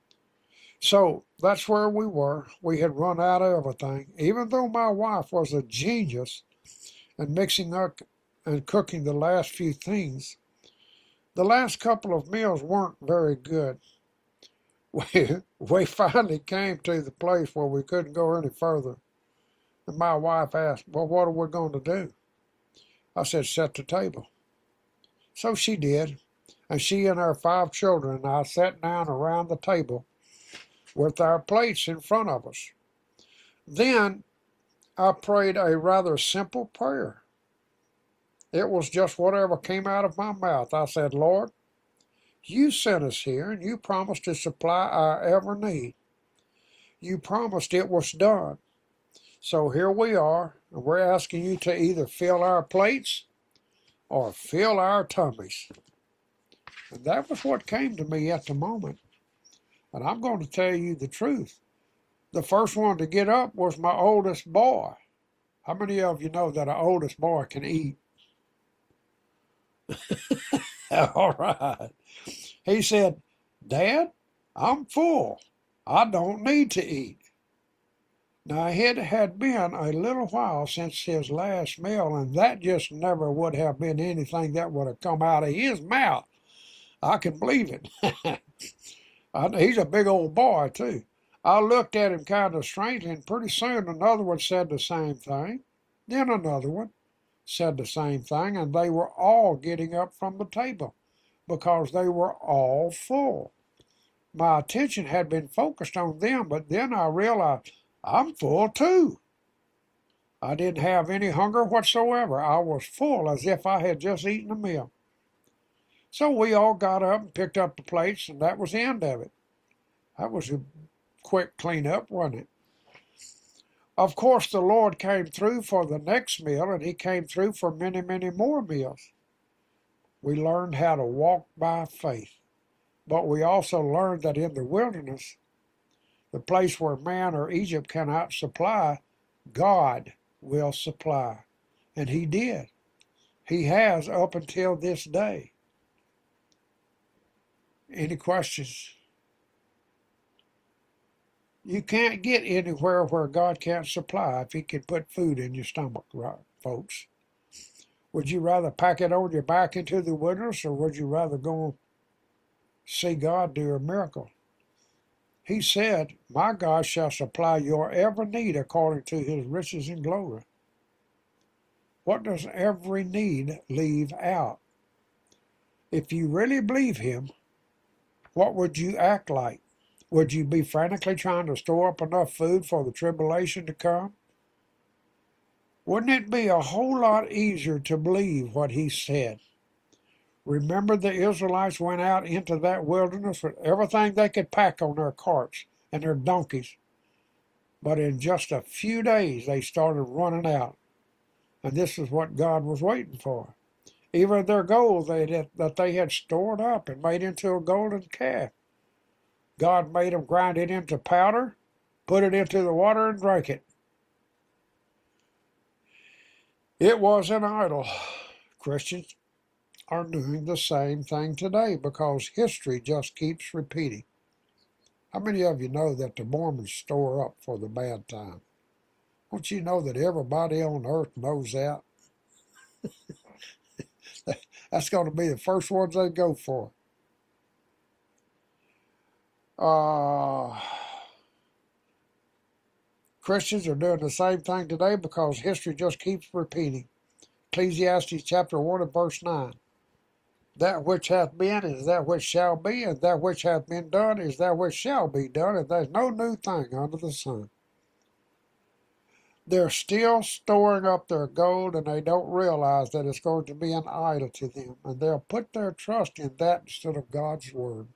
So that's where we were. We had run out of everything. Even though my wife was a genius in mixing up and cooking the last few things, the last couple of meals weren't very good. We finally came to the place where we couldn't go any further. And my wife asked, well, what are we going to do? I said, set the table. So she did. And she and her 5 children and I sat down around the table with our plates in front of us. Then I prayed a rather simple prayer. It was just whatever came out of my mouth. I said, Lord, you sent us here and you promised to supply our every need. You promised it was done. So here we are, and we're asking you to either fill our plates or fill our tummies. And that was what came to me at the moment. And I'm going to tell you the truth. The first one to get up was my oldest boy. How many of you know that our oldest boy can eat? All right. He said, Dad, I'm full. I don't need to eat. Now, it had been a little while since his last meal, and that just never would have been anything that would have come out of his mouth. I can believe it. He's a big old boy, too. I looked at him kind of strangely, and pretty soon another one said the same thing. Then another one said the same thing, and they were all getting up from the table because they were all full. My attention had been focused on them, but then I realized I'm full too. I didn't have any hunger whatsoever. I was full as if I had just eaten a meal. So we all got up and picked up the plates, and that was the end of it. That was a quick cleanup, wasn't it? Of course, the Lord came through for the next meal, and he came through for many, many more meals. We learned how to walk by faith. But we also learned that in the wilderness, the place where man or Egypt cannot supply, God will supply. And he did. He has up until this day. Any questions? You can't get anywhere where God can't supply if he can put food in your stomach, right, folks? Would you rather pack it on your back into the wilderness, or would you rather go see God do a miracle? He said, my God shall supply your every need according to his riches and glory. What does every need leave out? If you really believe him, what would you act like? Would you be frantically trying to store up enough food for the tribulation to come? Wouldn't it be a whole lot easier to believe what he said? Remember, the Israelites went out into that wilderness with everything they could pack on their carts and their donkeys. But in just a few days, they started running out. And this is what God was waiting for. Even their gold that they had stored up and made into a golden calf, God made them grind it into powder, put it into the water, and drank it. It was an idol. Christians are doing the same thing today because history just keeps repeating. How many of you know that the Mormons store up for the bad time? Don't you know that everybody on earth knows that? That's going to be the first ones they go for. Christians are doing the same thing today because history just keeps repeating. Ecclesiastes chapter 1 and verse 9. That which hath been is that which shall be, and that which hath been done is that which shall be done, and there's no new thing under the sun. They're still storing up their gold, and they don't realize that it's going to be an idol to them, and they'll put their trust in that instead of God's word.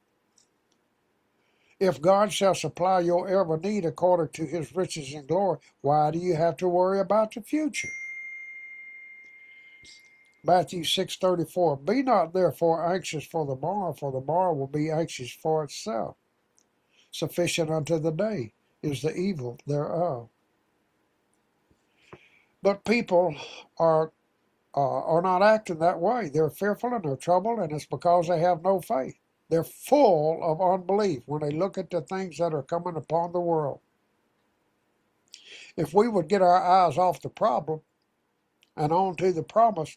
If God shall supply your every need according to his riches and glory, why do you have to worry about the future? Matthew 6:34, be not therefore anxious for the morrow will be anxious for itself. Sufficient unto the day is the evil thereof. But people are not acting that way. They're fearful and they're troubled, and it's because they have no faith. They're full of unbelief when they look at the things that are coming upon the world. If we would get our eyes off the problem and onto the promise,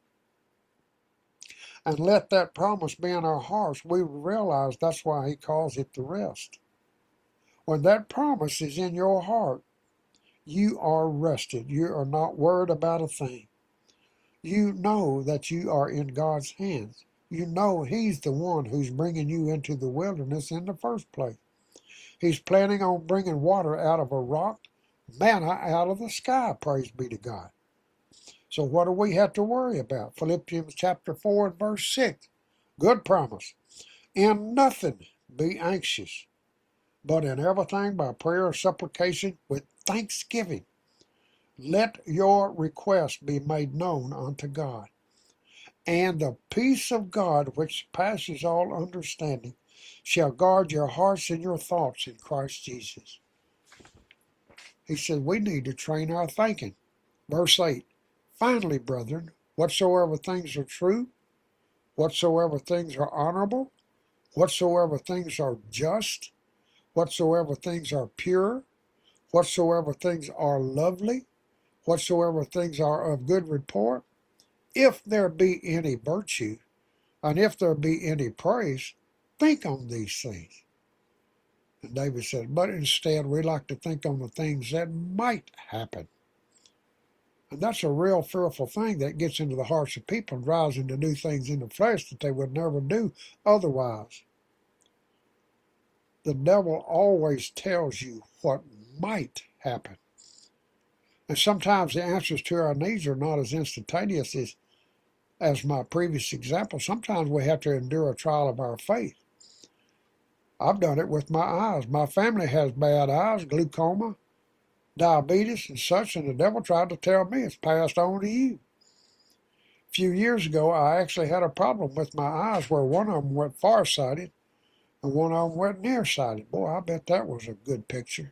and let that promise be in our hearts, we realize that's why he calls it the rest. When that promise is in your heart, you are rested. You are not worried about a thing. You know that you are in God's hands. You know he's the one who's bringing you into the wilderness in the first place. He's planning on bringing water out of a rock, manna out of the sky, praise be to God. So what do we have to worry about? Philippians chapter 4 and verse 6. Good promise. In nothing be anxious, but in everything by prayer and supplication with thanksgiving. Let your requests be made known unto God. And the peace of God, which passes all understanding, shall guard your hearts and your thoughts in Christ Jesus. He said we need to train our thinking. Verse 8. Finally, brethren, whatsoever things are true, whatsoever things are honorable, whatsoever things are just, whatsoever things are pure, whatsoever things are lovely, whatsoever things are of good report, if there be any virtue, and if there be any praise, think on these things. And David said, but instead we like to think on the things that might happen. And that's a real fearful thing that gets into the hearts of people and drives them to do things in the flesh that they would never do otherwise. The devil always tells you what might happen. And sometimes the answers to our needs are not as instantaneous as my previous example. Sometimes we have to endure a trial of our faith. I've done it with my eyes. My family has bad eyes, glaucoma, diabetes and such, and the devil tried to tell me it's passed on to you. A few years ago, I actually had a problem with my eyes where one of them went farsighted and one of them went nearsighted. Boy, I bet that was a good picture.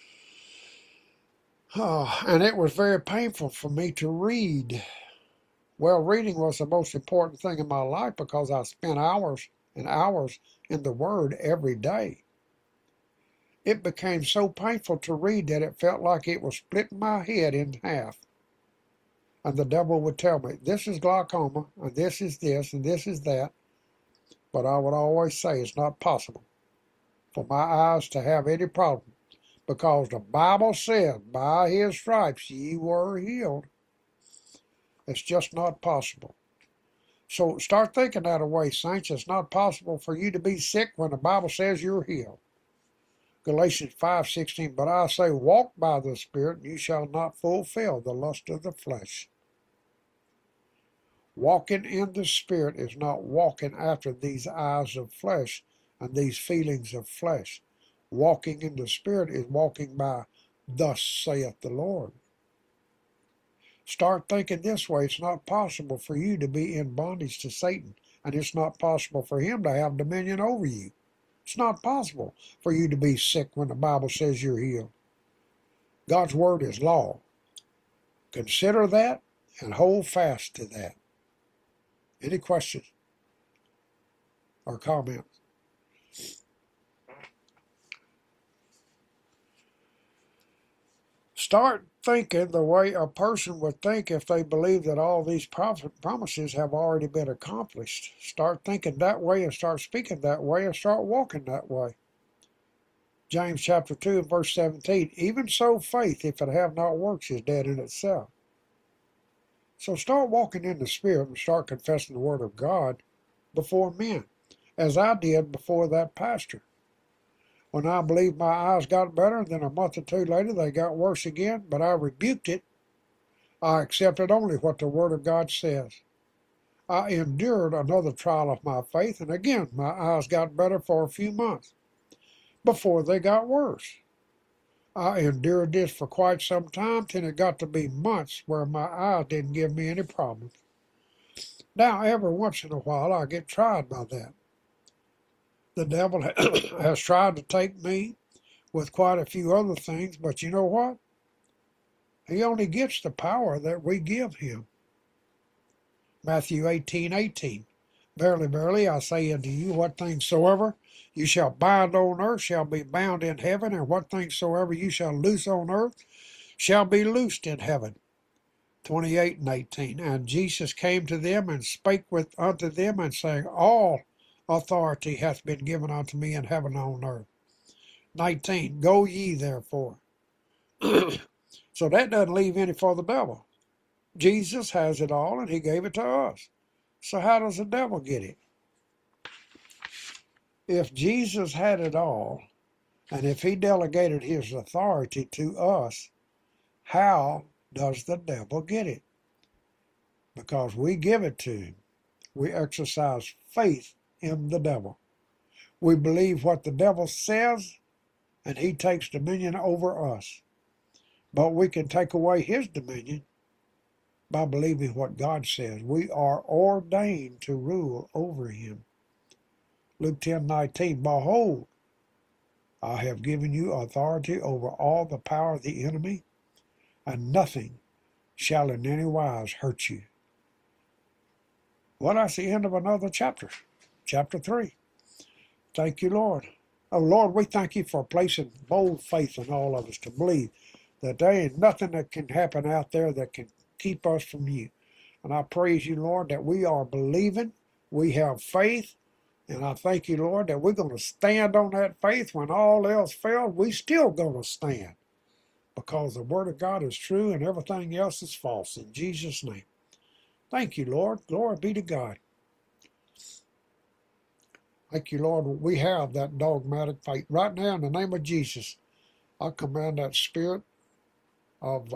And it was very painful for me to read. Well, reading was the most important thing in my life because I spent hours and hours in the Word every day. It became so painful to read that it felt like it was splitting my head in half. And the devil would tell me, this is glaucoma, and this is this, and this is that. But I would always say it's not possible for my eyes to have any problem, because the Bible said, by his stripes ye were healed. It's just not possible. So start thinking that way, saints. It's not possible for you to be sick when the Bible says you're healed. Galatians 5:16, but I say, walk by the Spirit, and you shall not fulfill the lust of the flesh. Walking in the Spirit is not walking after these eyes of flesh and these feelings of flesh. Walking in the Spirit is walking by, thus saith the Lord. Start thinking this way. It's not possible for you to be in bondage to Satan, and it's not possible for him to have dominion over you. It's not possible for you to be sick when the Bible says you're healed. God's word is law. Consider that and hold fast to that. Any questions or comments? Start thinking the way a person would think if they believe that all these promises have already been accomplished. Start thinking that way and start speaking that way and start walking that way. James chapter 2 and verse 17, even so faith, if it have not works, is dead in itself. So start walking in the Spirit and start confessing the Word of God before men, as I did before that pastor. When I believed my eyes got better, then a month or two later they got worse again, but I rebuked it. I accepted only what the Word of God says. I endured another trial of my faith, and again my eyes got better for a few months before they got worse. I endured this for quite some time, till it got to be months where my eyes didn't give me any problems. Now, every once in a while, I get tried by that. The devil has tried to take me with quite a few other things, but you know what? He only gets the power that we give him. Matthew 18:18. Verily, verily, I say unto you, what things soever you shall bind on earth shall be bound in heaven, and what things soever you shall loose on earth shall be loosed in heaven. 28:18. And Jesus came to them and spake unto them, and saying, all authority hath been given unto me in heaven and on earth. 19. Go ye therefore. So that doesn't leave any for the devil. Jesus has it all, and he gave it to us. So how does the devil get it? If Jesus had it all, and if he delegated his authority to us, how does the devil get it? Because we give it to him. We exercise faith in the devil. We believe what the devil says, and he takes dominion over us. But we can take away his dominion by believing what God says. We are ordained to rule over him. Luke 10:19, behold, I have given you authority over all the power of the enemy, and nothing shall in any wise hurt you. Well, that's the end of another chapter, chapter 3. Thank you, Lord. Oh, Lord, we thank you for placing bold faith in all of us to believe that there ain't nothing that can happen out there that can keep us from you. And I praise you, Lord, that we are believing, we have faith, and I thank you, Lord, that we're going to stand on that faith when all else fails. We still going to stand because the Word of God is true and everything else is false. In Jesus' name. Thank you, Lord. Glory be to God. Thank you, Lord. We have that dogmatic faith. Right now, in the name of Jesus, I command that spirit of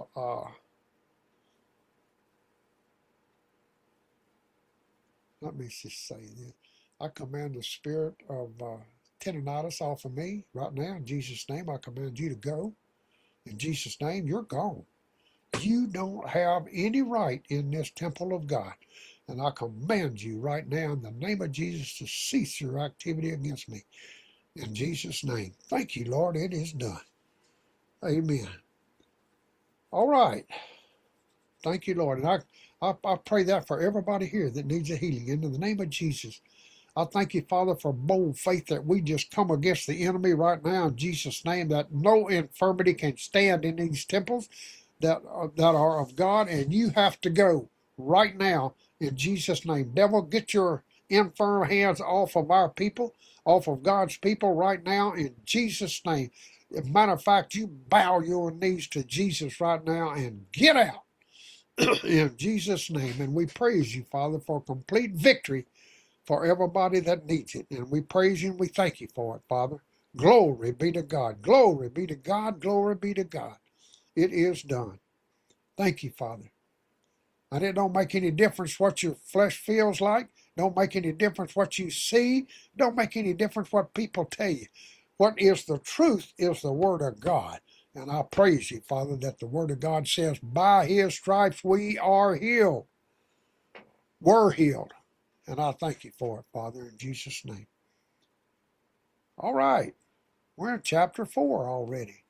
let me just say this. I command the spirit of tendonitis off of me right now. In Jesus' name, I command you to go. In Jesus' name, you're gone. You don't have any right in this temple of God. And I command you right now in the name of Jesus to cease your activity against me. In Jesus' name. Thank you, Lord. It is done. Amen. All right. Thank you, Lord. And I pray that for everybody here that needs a healing. In the name of Jesus. I thank you, Father, for bold faith that we just come against the enemy right now in Jesus' name, that no infirmity can stand in these temples that are of God, and you have to go right now in Jesus' name. Devil, get your infirm hands off of our people, off of God's people right now in Jesus' name. As a matter of fact, you bow your knees to Jesus right now and get out in Jesus' name. And we praise you, Father, for complete victory for everybody that needs it. And we praise you and we thank you for it, Father. Glory be to God. Glory be to God. Glory be to God. It is done. Thank you, Father. And it don't make any difference what your flesh feels like. Don't make any difference what you see. Don't make any difference what people tell you. What is the truth is the Word of God. And I praise you, Father, that the Word of God says, by His stripes we are healed. We're healed. And I thank you for it, Father, in Jesus' name. All right. We're in chapter 4 already.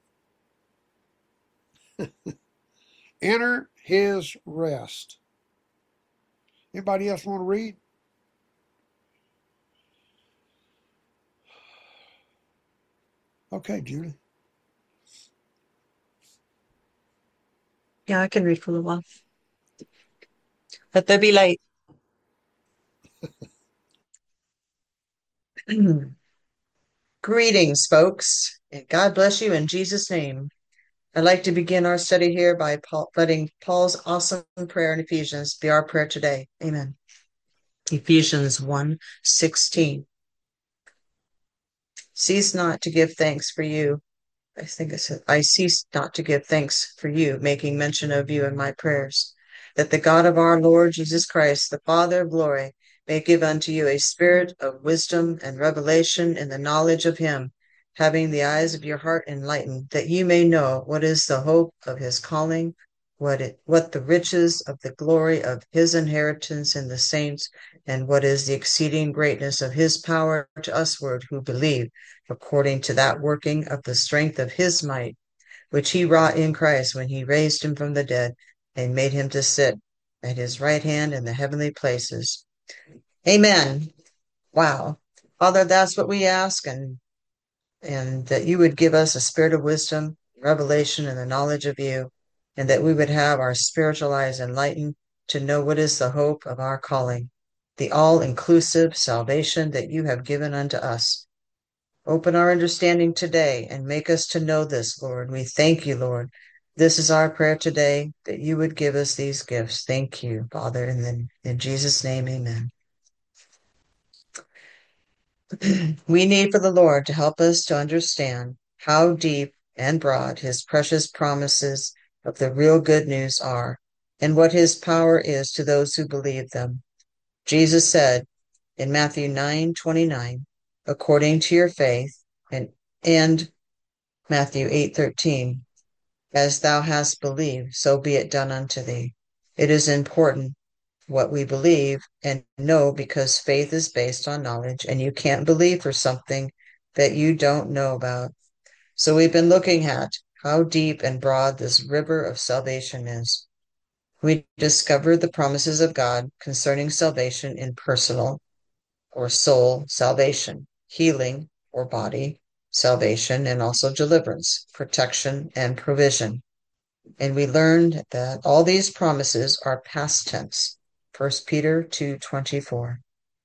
Enter His rest. Anybody else want to read? Okay, Julie. Yeah, I can read for a little while. Let there be light. Greetings, folks, and God bless you in Jesus' name. I'd like to begin our study here by letting Paul's awesome prayer in Ephesians be our prayer today. Amen. Ephesians 1:16. Cease not to give thanks for you. I think I said, I cease not to give thanks for you, making mention of you in my prayers, that the God of our Lord Jesus Christ, the Father of glory, may give unto you a spirit of wisdom and revelation in the knowledge of him, having the eyes of your heart enlightened, that you may know what is the hope of his calling, what the riches of the glory of his inheritance in the saints, and what is the exceeding greatness of his power to usward who believe, according to that working of the strength of his might, which he wrought in Christ when he raised him from the dead and made him to sit at his right hand in the heavenly places. Amen. Wow. Father, that's what we ask, and that you would give us a spirit of wisdom, revelation, and the knowledge of you, and that we would have our spiritual eyes enlightened to know what is the hope of our calling, the all-inclusive salvation that you have given unto us. Open our understanding today and make us to know this, Lord. We thank you, Lord. This is our prayer today, that you would give us these gifts. Thank you, Father, and in Jesus' name, amen. We need for the Lord to help us to understand how deep and broad his precious promises of the real good news are, and what his power is to those who believe them. Jesus said in Matthew 9:29, according to your faith, and Matthew 8:13, as thou hast believed, so be it done unto thee. It is important what we believe and know, because faith is based on knowledge, and you can't believe for something that you don't know about. So we've been looking at how deep and broad this river of salvation is. We discovered the promises of God concerning salvation in personal or soul salvation, healing or body salvation, and also deliverance, protection, and provision. And we learned that all these promises are past tense. 1 Peter 2:24.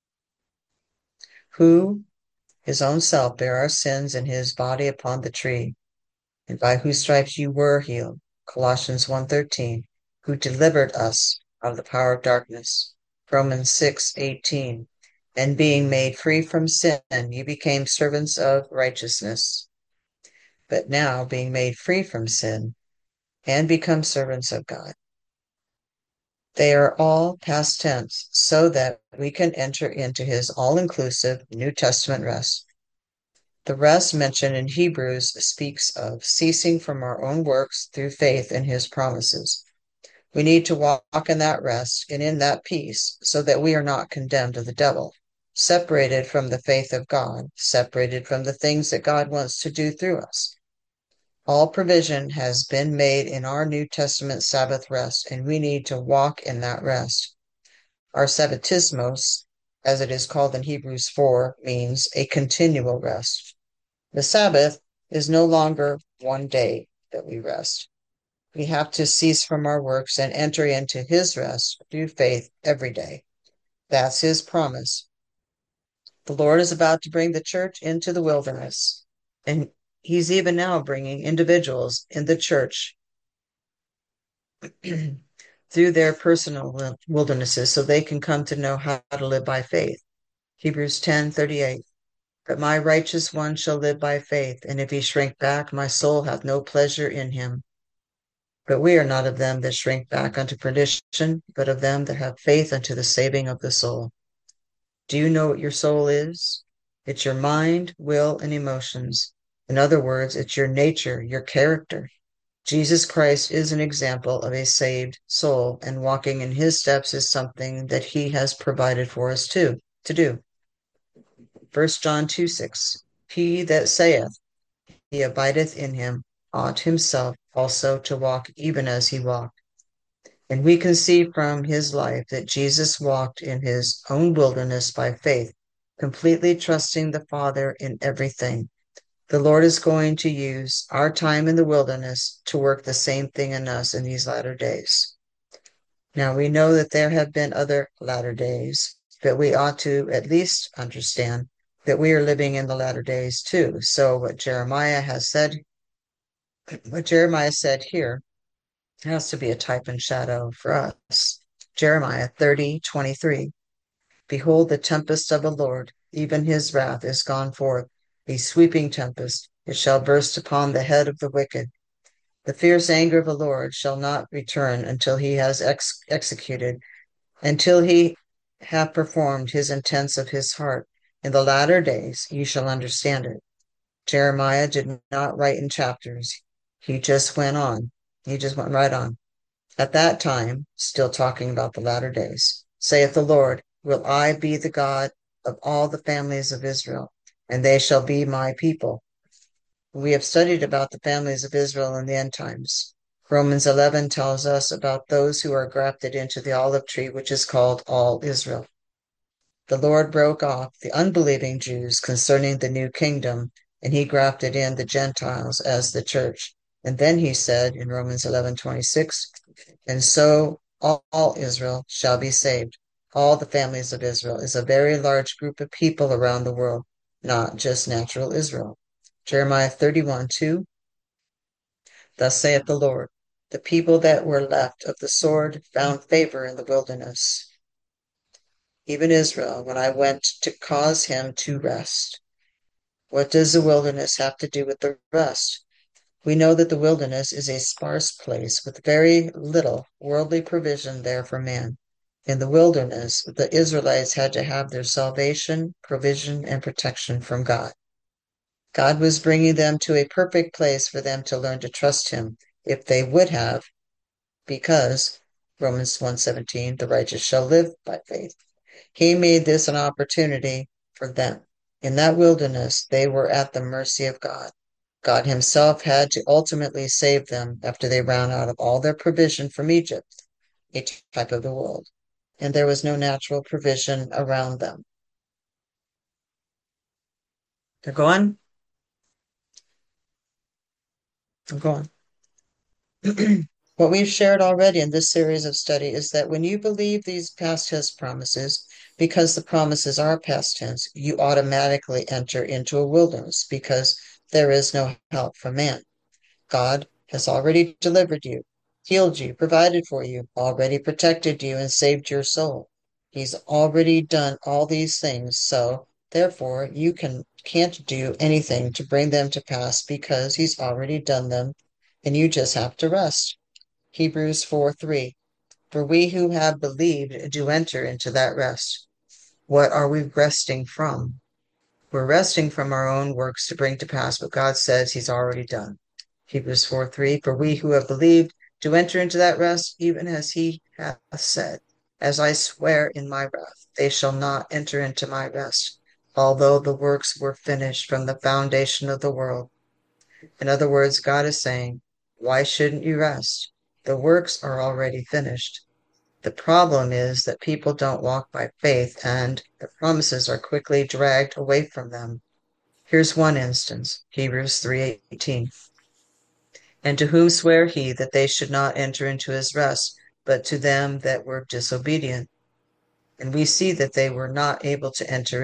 Who his own self bare our sins in his body upon the tree, and by whose stripes you were healed. Colossians 1:13. Who delivered us out of the power of darkness. Romans 6:18. And being made free from sin, you became servants of righteousness. But now, being made free from sin, and become servants of God. They are all past tense, so that we can enter into his all-inclusive New Testament rest. The rest mentioned in Hebrews speaks of ceasing from our own works through faith in his promises. We need to walk in that rest and in that peace so that we are not condemned of the devil, separated from the faith of God, separated from the things that God wants to do through us. All provision has been made in our New Testament Sabbath rest, and we need to walk in that rest. Our Sabbatismos, as it is called in Hebrews 4, means a continual rest. The Sabbath is no longer one day that we rest. We have to cease from our works and enter into his rest through faith every day. That's his promise. The Lord is about to bring the church into the wilderness, and he's even now bringing individuals in the church through their personal wildernesses so they can come to know how to live by faith. Hebrews 10:38. But my righteous one shall live by faith, and if he shrink back, my soul hath no pleasure in him. But we are not of them that shrink back unto perdition, but of them that have faith unto the saving of the soul. Do you know what your soul is? It's your mind, will, and emotions. In other words, it's your nature, your character. Jesus Christ is an example of a saved soul, and walking in his steps is something that he has provided for us to do. 1 John 2:6. He that saith he abideth in him ought himself also to walk even as he walked. And we can see from his life that Jesus walked in his own wilderness by faith, completely trusting the Father in everything. The Lord is going to use our time in the wilderness to work the same thing in us in these latter days. Now we know that there have been other latter days, but we ought to at least understand that we are living in the latter days too. So what Jeremiah said here has to be a type and shadow for us. Jeremiah 30:23. Behold, the tempest of the Lord, even his wrath is gone forth, a sweeping tempest. It shall burst upon the head of the wicked. The fierce anger of the Lord shall not return until he has executed, until he have performed his intents of his heart. In the latter days you shall understand it. Jeremiah did not write in chapters. He just went on. He just went right on. At that time, still talking about the latter days, saith the Lord, will I be the God of all the families of Israel, and they shall be my people. We have studied about the families of Israel in the end times. Romans 11 tells us about those who are grafted into the olive tree, which is called all Israel. The Lord broke off the unbelieving Jews concerning the new kingdom, and he grafted in the Gentiles as the church. And then he said in Romans 11:26, and so all Israel shall be saved. All the families of Israel is a very large group of people around the world, not just natural Israel. Jeremiah 31:2, thus saith the Lord, the people that were left of the sword found favor in the wilderness. Even Israel, when I went to cause him to rest. What does the wilderness have to do with the rest? We know that the wilderness is a sparse place with very little worldly provision there for man. In the wilderness, the Israelites had to have their salvation, provision, and protection from God. God was bringing them to a perfect place for them to learn to trust him if they would have, because Romans 1:17, the righteous shall live by faith. He made this an opportunity for them. In that wilderness, they were at the mercy of God. God himself had to ultimately save them after they ran out of all their provision from Egypt, a type of the world, and there was no natural provision around them. They're going? I'm going. What we've shared already in this series of study is that when you believe these past tense promises, because the promises are past tense, you automatically enter into a wilderness because there is no help from man. God has already delivered you, healed you, provided for you, already protected you, and saved your soul. He's already done all these things, so therefore you can't do anything to bring them to pass because he's already done them, and you just have to rest. Hebrews 4:3. For we who have believed do enter into that rest. What are we resting from? We're resting from our own works to bring to pass what God says he's already done. Hebrews 4:3, for we who have believed to enter into that rest, even as he hath said, as I swear in my wrath, they shall not enter into my rest, although the works were finished from the foundation of the world. In other words, God is saying, why shouldn't you rest? The works are already finished. The problem is that people don't walk by faith and the promises are quickly dragged away from them. Here's one instance, Hebrews 3:18. And to whom sware he that they should not enter into his rest, but to them that were disobedient? And we see that they were not able to enter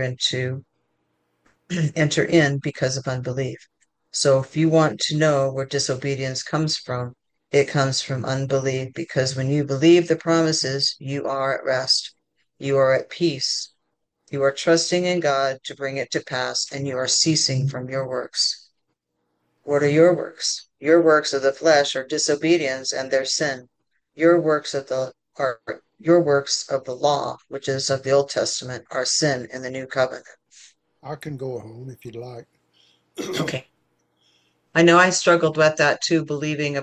in because of unbelief. So if you want to know where disobedience comes from, it comes from unbelief, because when you believe the promises, you are at rest. You are at peace. You are trusting in God to bring it to pass, and you are ceasing from your works. What are your works? Your works of the flesh are disobedience and their sin. Your works of the law, which is of the Old Testament, are sin in the new covenant. I can go on if you'd like. Okay. I know I struggled with that too, believing.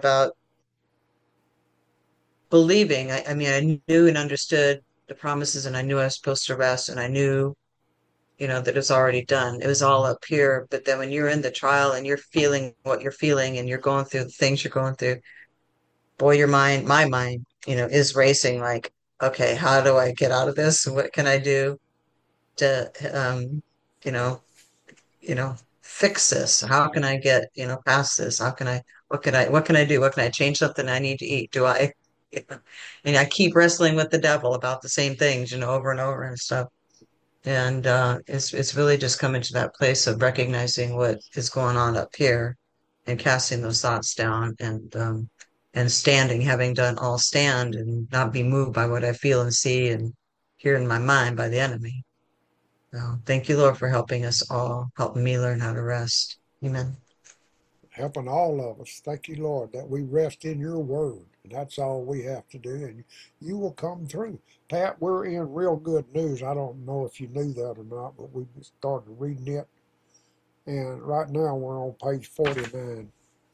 I mean, I knew and understood the promises, and I knew I was supposed to rest, and I knew, that it was already done. It was all up here. But then when you're in the trial and you're feeling what you're feeling and you're going through the things you're going through, boy, my mind, is racing like, okay, how do I get out of this? What can I do to, you know, fix this? How can I get, past this? What can I do? What can I change something I need to eat? Do I, and I keep wrestling with the devil about the same things, over and over and stuff. And it's really just coming to that place of recognizing what is going on up here and casting those thoughts down and standing, having done all stand and not be moved by what I feel and see and hear in my mind by the enemy. So thank you, Lord, for helping us all, helping me learn how to rest. Amen. Helping all of us. Thank you, Lord, that we rest in your word. And that's all we have to do. And you will come through. Pat, we're in real good news. I don't know if you knew that or not, but we started reading it. And right now we're on page 49.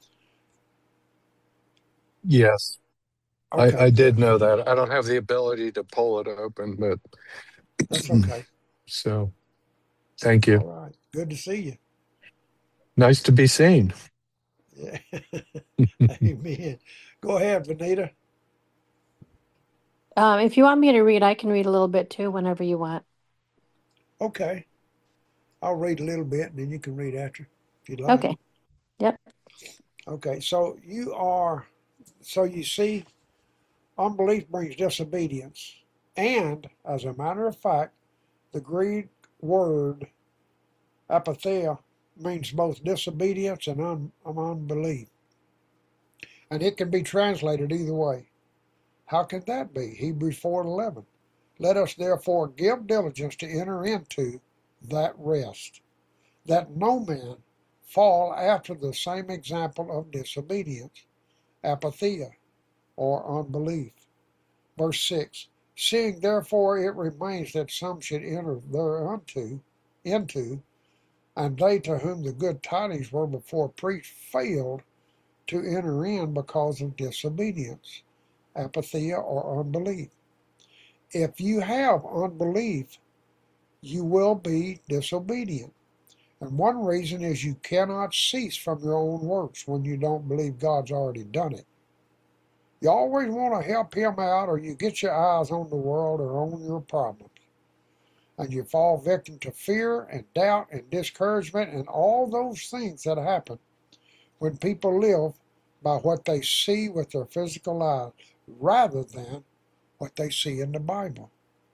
Yes, Okay, I did know that. I don't have the ability to pull it open, but that's okay. so thank you. All right. Good to see you. Nice to be seen. Yeah. Amen. Go ahead, Vanita. If you want me to read, I can read a little bit too, whenever you want. Okay. I'll read a little bit and then you can read after if you'd like. Okay. Yep. Okay. So you see, unbelief brings disobedience. And as a matter of fact, the Greek word apatheia means both disobedience and unbelief. And it can be translated either way. How can that be? Hebrews 4:11. Let us therefore give diligence to enter into that rest, that no man fall after the same example of disobedience, apatheia, or unbelief. Verse 6. Seeing therefore it remains that some should enter thereunto, and they to whom the good tidings were before preached failed to enter in because of disobedience, apatheia, or unbelief. If you have unbelief, you will be disobedient. And one reason is you cannot cease from your own works when you don't believe God's already done it. You always want to help him out, or you get your eyes on the world or on your problems. And you fall victim to fear and doubt and discouragement and all those things that happen when people live by what they see with their physical eyes rather than what they see in the Bible.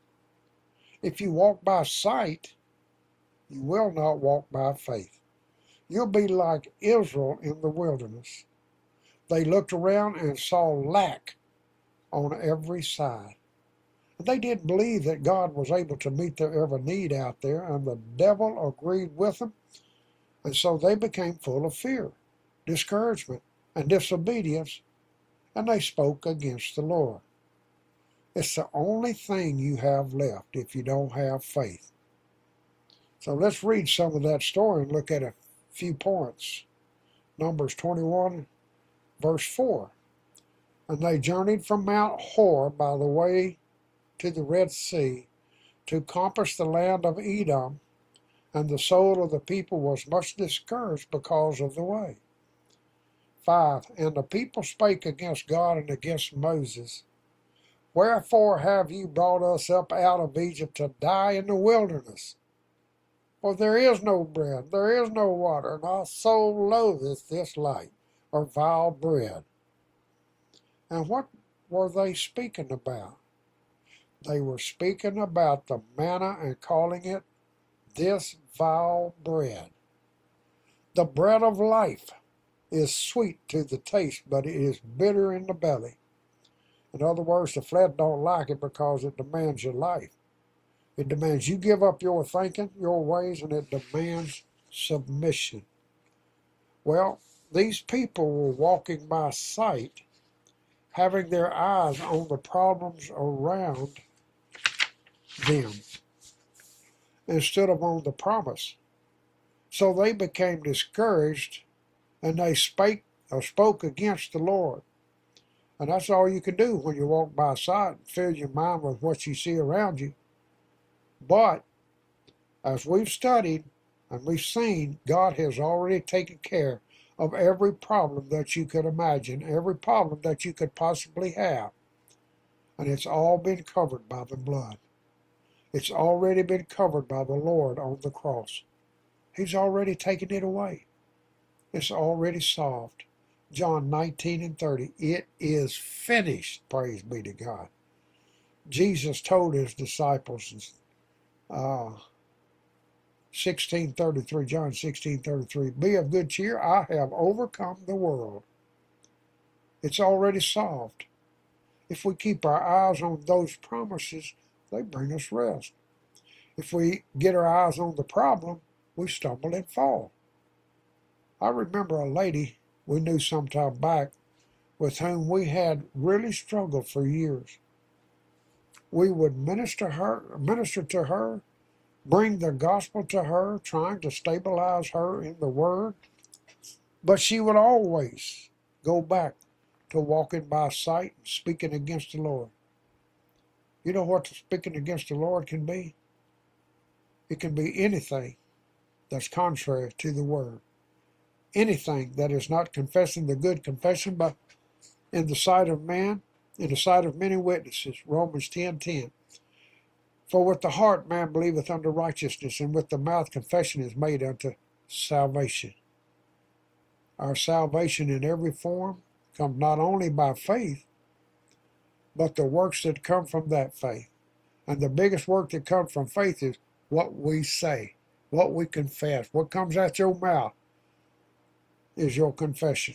If you walk by sight, you will not walk by faith. You'll be like Israel in the wilderness. They looked around and saw lack on every side. They didn't believe that God was able to meet their every need out there, and the devil agreed with them, and so they became full of fear, discouragement, and disobedience, and they spoke against the Lord. It's the only thing you have left if you don't have faith. So let's read some of that story and look at a few points. Numbers 21, verse 4. And they journeyed from Mount Hor by the way to the Red Sea to compass the land of Edom, and the soul of the people was much discouraged because of the way. 5. And the people spake against God and against Moses, Wherefore have you brought us up out of Egypt to die in the wilderness? For there is no bread, there is no water, and our soul loatheth this light, or vile bread. And what were they speaking about? They were speaking about the manna and calling it this vile bread. The bread of life is sweet to the taste, but it is bitter in the belly. In other words, the flesh don't like it because it demands your life. It demands you give up your thinking, your ways, and it demands submission. Well, these people were walking by sight, having their eyes on the problems around them instead of on the promise. So they became discouraged, and they spoke against the Lord. And that's all you can do when you walk by sight and fill your mind with what you see around you. But as we've studied and we've seen, God has already taken care of every problem that you could imagine, every problem that you could possibly have. And it's all been covered by the blood. It's already been covered by the Lord on the cross. He's already taken it away. It's already solved. John 19:30. It is finished. Praise be to God. Jesus told his disciples in 16:33, John 16:33, be of good cheer. I have overcome the world. It's already solved. If we keep our eyes on those promises, they bring us rest. If we get our eyes on the problem, we stumble and fall. I remember a lady we knew some time back with whom we had really struggled for years. We would minister to her, bring the gospel to her, trying to stabilize her in the word, but she would always go back to walking by sight and speaking against the Lord. You know what speaking against the Lord can be? It can be anything that's contrary to the word. Anything that is not confessing the good confession, but in the sight of man, in the sight of many witnesses. Romans 10:10. For with the heart man believeth unto righteousness, and with the mouth confession is made unto salvation. Our salvation in every form comes not only by faith, but the works that come from that faith. And the biggest work that comes from faith is what we say, what we confess. What comes out your mouth is your confession.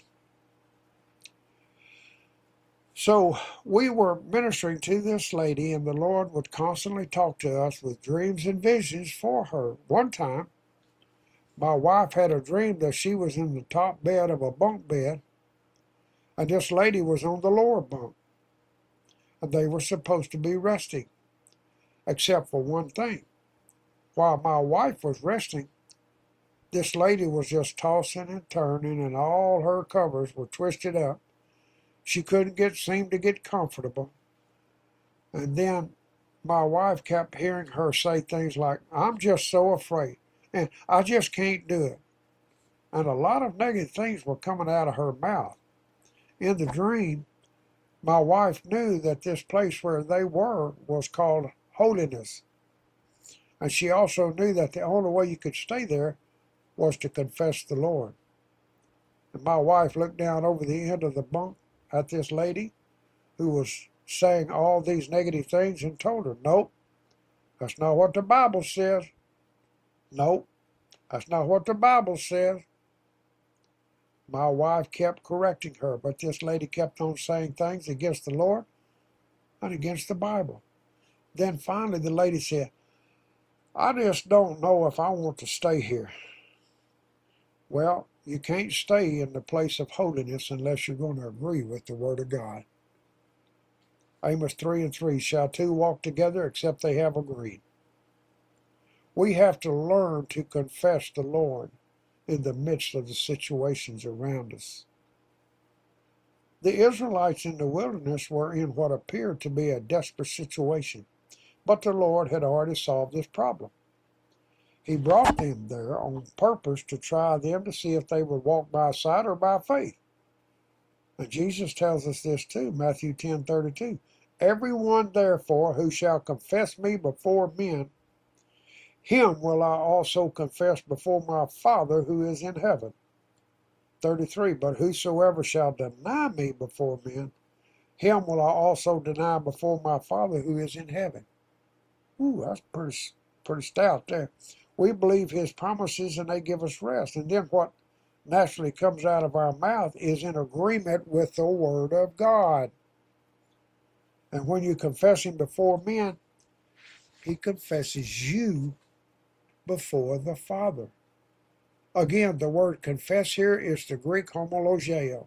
So we were ministering to this lady, and the Lord would constantly talk to us with dreams and visions for her. One time, my wife had a dream that she was in the top bed of a bunk bed, and this lady was on the lower bunk, and they were supposed to be resting, except for one thing. While my wife was resting, this lady was just tossing and turning, and all her covers were twisted up. She couldn't seem to get comfortable. And then my wife kept hearing her say things like, I'm just so afraid, and I just can't do it. And a lot of negative things were coming out of her mouth. In the dream, my wife knew that this place where they were was called holiness. And she also knew that the only way you could stay there was to confess the Lord. And my wife looked down over the end of the bunk at this lady who was saying all these negative things and told her, nope, that's not what the Bible says. Nope, that's not what the Bible says. My wife kept correcting her, but this lady kept on saying things against the Lord and against the Bible. Then finally the lady said, I just don't know if I want to stay here. Well, you can't stay in the place of holiness unless you're going to agree with the Word of God. Amos 3:3, shall two walk together except they have agreed? We have to learn to confess the Lord in the midst of the situations around us. The Israelites in the wilderness were in what appeared to be a desperate situation, but the Lord had already solved this problem. He brought them there on purpose to try them to see if they would walk by sight or by faith. And Jesus tells us this too, Matthew 10:32. Everyone therefore who shall confess me before men, him will I also confess before my Father who is in heaven. 33. But whosoever shall deny me before men, him will I also deny before my Father who is in heaven. Ooh, that's pretty stout there. We believe his promises and they give us rest. And then what naturally comes out of our mouth is in agreement with the Word of God. And when you confess him before men, he confesses you before the Father. Again, the word confess here is the Greek homologeo,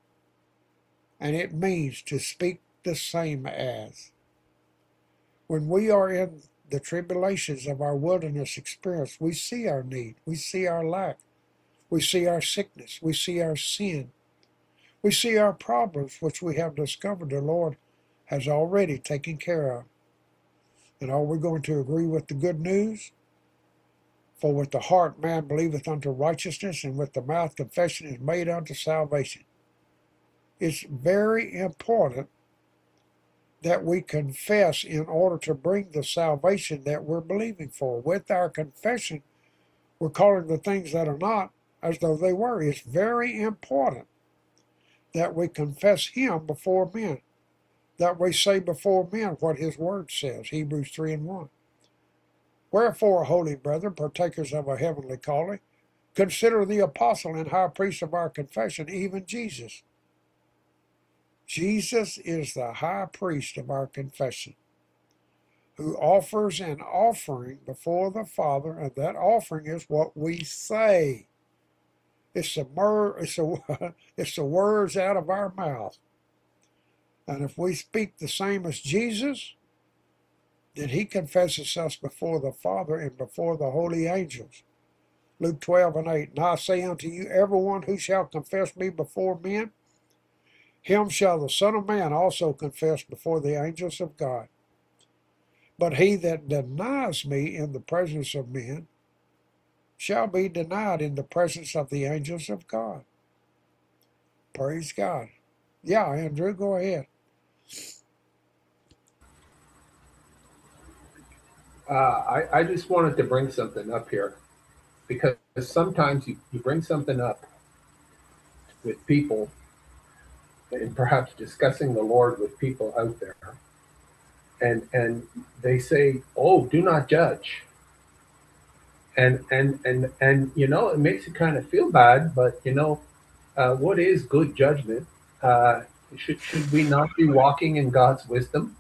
and it means to speak the same as. When we are in the tribulations of our wilderness experience, we see our need, we see our lack, we see our sickness, we see our sin, we see our problems, which we have discovered the Lord has already taken care of. And are we going to agree with the good news? For with the heart man believeth unto righteousness, and with the mouth confession is made unto salvation. It's very important that we confess in order to bring the salvation that we're believing for. With our confession, we're calling the things that are not as though they were. It's very important that we confess him before men, that we say before men what his word says, Hebrews 3:1. Wherefore, holy brethren, partakers of a heavenly calling, consider the apostle and high priest of our confession, even Jesus. Jesus is the high priest of our confession, who offers an offering before the Father, and that offering is what we say. It's the words out of our mouth. And if we speak the same as Jesus, then he confesses us before the Father and before the holy angels. Luke 12:8. And I say unto you, everyone who shall confess me before men, him shall the Son of Man also confess before the angels of God. But he that denies me in the presence of men shall be denied in the presence of the angels of God. Praise God. Yeah, Andrew, go ahead. I just wanted to bring something up here, because sometimes you bring something up with people and perhaps discussing the Lord with people out there, and they say, oh, do not judge. And you know, it makes you kind of feel bad, but you know, what is good judgment? Should we not be walking in God's wisdom?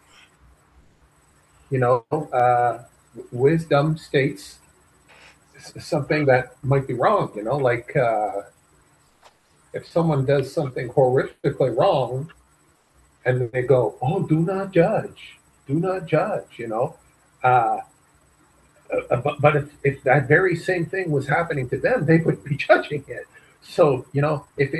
You know, wisdom states something that might be wrong, you know, like if someone does something horrifically wrong and they go, oh, do not judge, you know. But if that very same thing was happening to them, they would be judging it. So, you know, if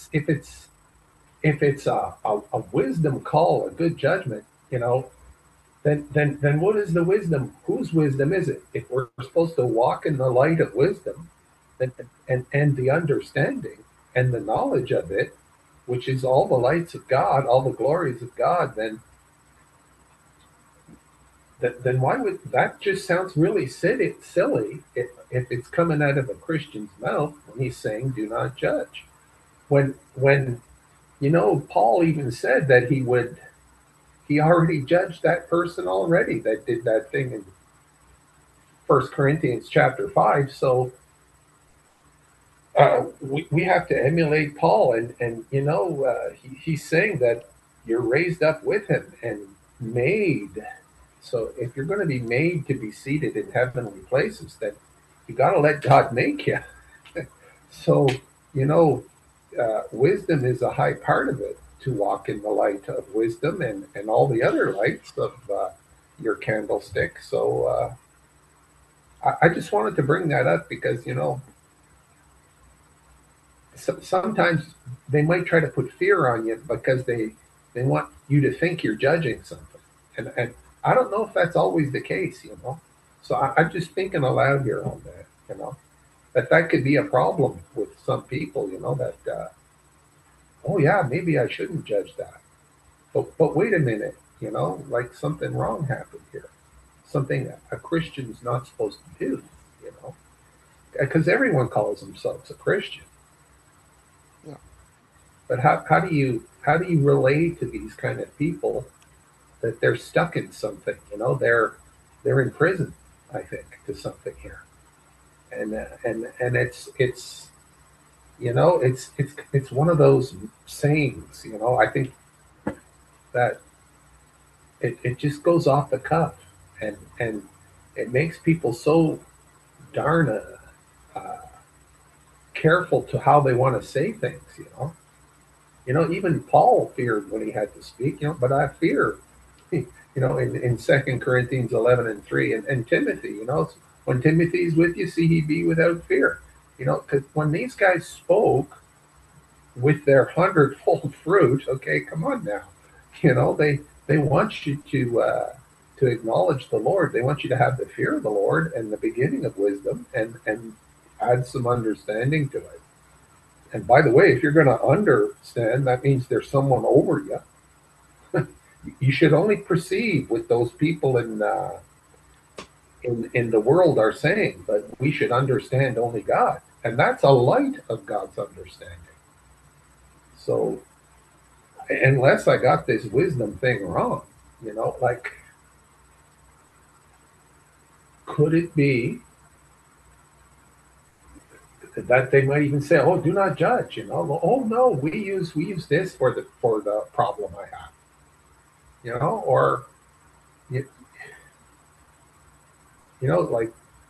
it's a wisdom call, a good judgment, you know, then what is the wisdom? Whose wisdom is it? If we're supposed to walk in the light of wisdom, and the understanding and the knowledge of it, which is all the lights of God, all the glories of God, then why would that? Just sounds really silly if it's coming out of a Christian's mouth when he's saying do not judge. When you know, Paul even said that he already judged that person already that did that thing in 1 Corinthians chapter 5. So we have to emulate Paul, and you know, he's saying that you're raised up with him and made. So if you're going to be made to be seated in heavenly places, then you got to let God make you. So, you know, wisdom is a high part of it, to walk in the light of wisdom and all the other lights of your candlestick. So I just wanted to bring that up because, sometimes they might try to put fear on you because they want you to think you're judging something, and I don't know if that's always the case. So I'm just thinking aloud here on that, that could be a problem with some people, that oh yeah, maybe I shouldn't judge that, but wait a minute, like something wrong happened here, something a Christian's not supposed to do, you know, because everyone calls themselves a Christian. Yeah. But how do you relate to these kind of people that they're stuck in something? They're in prison, I think, to something here, and it's one of those sayings. I think that it just goes off the cuff, and it makes people so darn uh, careful to how they want to say things. Even Paul feared when he had to speak. But I fear, in 2 Corinthians 11:3, and Timothy. When Timothy's with you, see he be without fear. Because when these guys spoke with their hundredfold fruit, okay, come on now. They want you to acknowledge the Lord. They want you to have the fear of the Lord and the beginning of wisdom, and add some understanding to it. And by the way, if you're going to understand, that means there's someone over you. You should only perceive what those people in the world are saying, but we should understand only God, and that's a light of God's understanding. So, unless I got this wisdom thing wrong, like, could it be that they might even say, "Oh, do not judge," "Oh no, we use this for the problem I have," or you, like,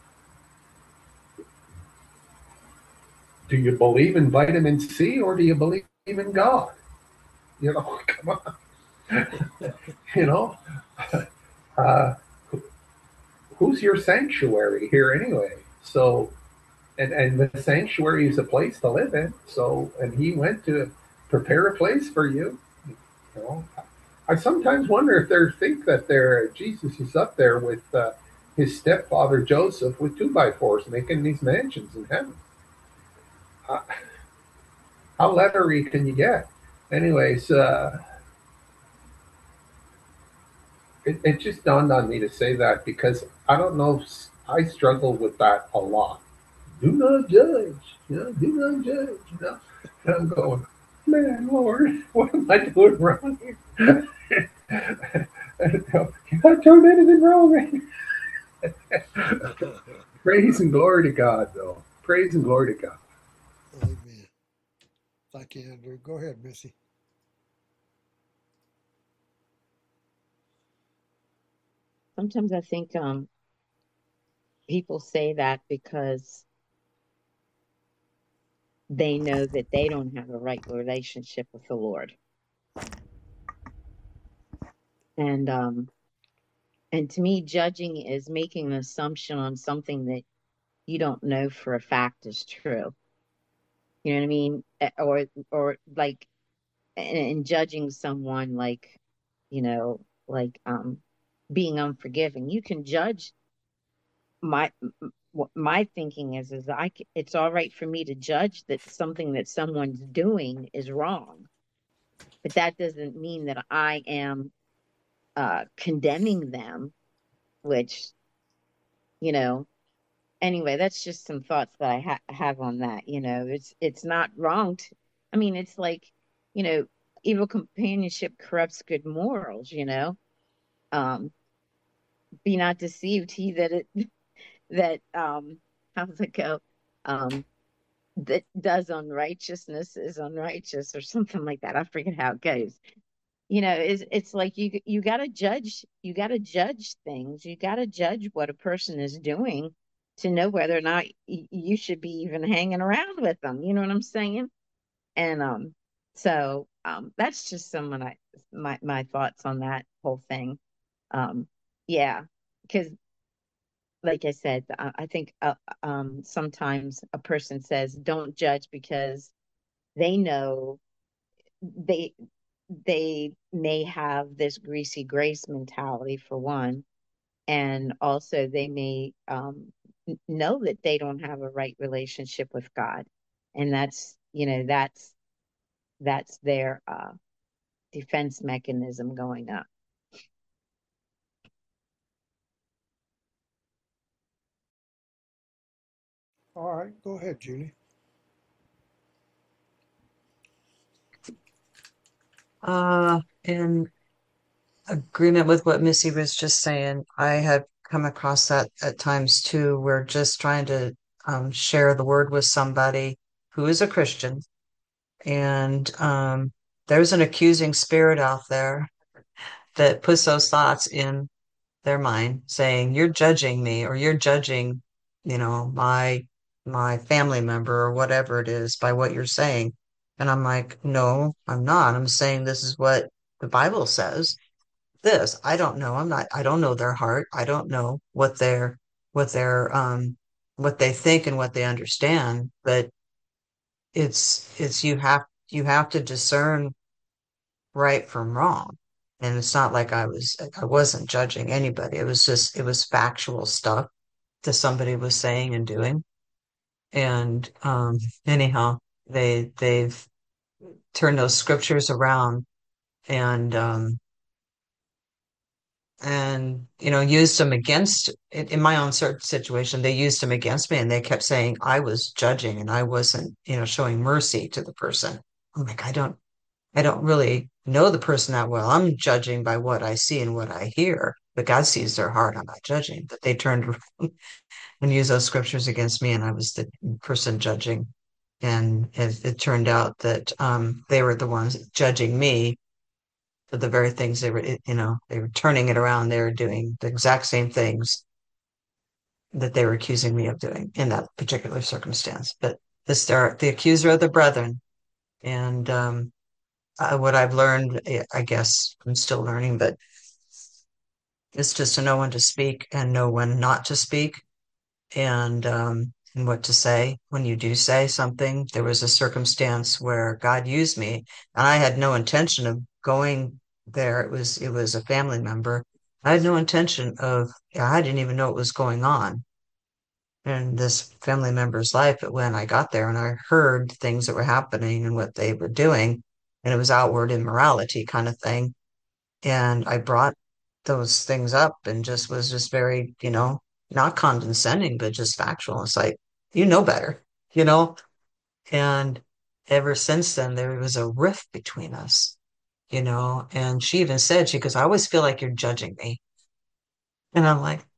do you believe in vitamin C or do you believe in God? Come on, you know, uh, who's your sanctuary here anyway? So, and the sanctuary is a place to live in. So, and he went to prepare a place for you. You know, I sometimes wonder if they think that Jesus is up there with his stepfather Joseph with 2x4s making these mansions in heaven. Uh, how lettery can you get? Anyways, it just dawned on me to say that because I don't know. I struggle with that a lot. Do not judge. Do not judge. And I'm going, man, Lord, what am I doing wrong here? Can I turn anything wrong? Praise and glory to God, though. Praise and glory to God. Amen. Thank you, Andrew. Go ahead, Missy. Sometimes I think people say that because they know that they don't have a right relationship with the Lord. And to me, judging is making an assumption on something that you don't know for a fact is true. You know what I mean? Or like, and judging someone like, like being unforgiving. You can judge. My thinking is it's all right for me to judge that something that someone's doing is wrong, but that doesn't mean that I am condemning them. Which, anyway, that's just some thoughts that I have on that. It's not wrong. I mean, it's like, evil companionship corrupts good morals. Um, be not deceived. He that how does it go? That does unrighteousness is unrighteous or something like that. I forget how it goes. It's like you gotta judge things. You gotta judge what a person is doing to know whether or not you should be even hanging around with them. You know what I'm saying? And so that's just some of my thoughts on that whole thing. Yeah, because like I said, I think sometimes a person says, "Don't judge," because they know they they may have this greasy grace mentality for one, and also they may know that they don't have a right relationship with God, and that's their defense mechanism going up. All right, go ahead, Julie. In agreement with what Missy was just saying, I had come across that at times too. We're just trying to share the word with somebody who is a Christian, and there's an accusing spirit out there that puts those thoughts in their mind, saying, "You're judging me, or you're judging, my family member, or whatever it is, by what you're saying." And I'm like, "No, I'm not. I'm saying this is what the Bible says." This. I don't know. I don't know their heart. I don't know what they think and what they understand, but it's you have to discern right from wrong. And it's not like I wasn't judging anybody. It was factual stuff that somebody was saying and doing. And anyhow, they've turned those scriptures around and used them against in my own certain situation. They used them against me, and they kept saying I was judging and I wasn't, showing mercy to the person. I'm like, I don't really know the person that well. I'm judging by what I see and what I hear, but God sees their heart. I'm not judging. But they turned around and used those scriptures against me, and I was the person judging. And it turned out that they were the ones judging me for the very things they were turning it around. They were doing the exact same things that they were accusing me of doing in that particular circumstance. But they're the accuser of the brethren. And what I've learned, I guess I'm still learning, but it's just to know when to speak and know when not to speak, and what to say when you do say something. There was a circumstance where God used me, and I had no intention of going there. It was a family member. I had no intention of. I didn't even know what was going on in this family member's life. But when I got there and I heard things that were happening and what they were doing, and it was outward immorality kind of thing, and I brought those things up and was just very, not condescending, but just factual. It's like, you know better, you know? And ever since then, there was a rift between us, and she even said, she goes, "I always feel like you're judging me." And I'm like,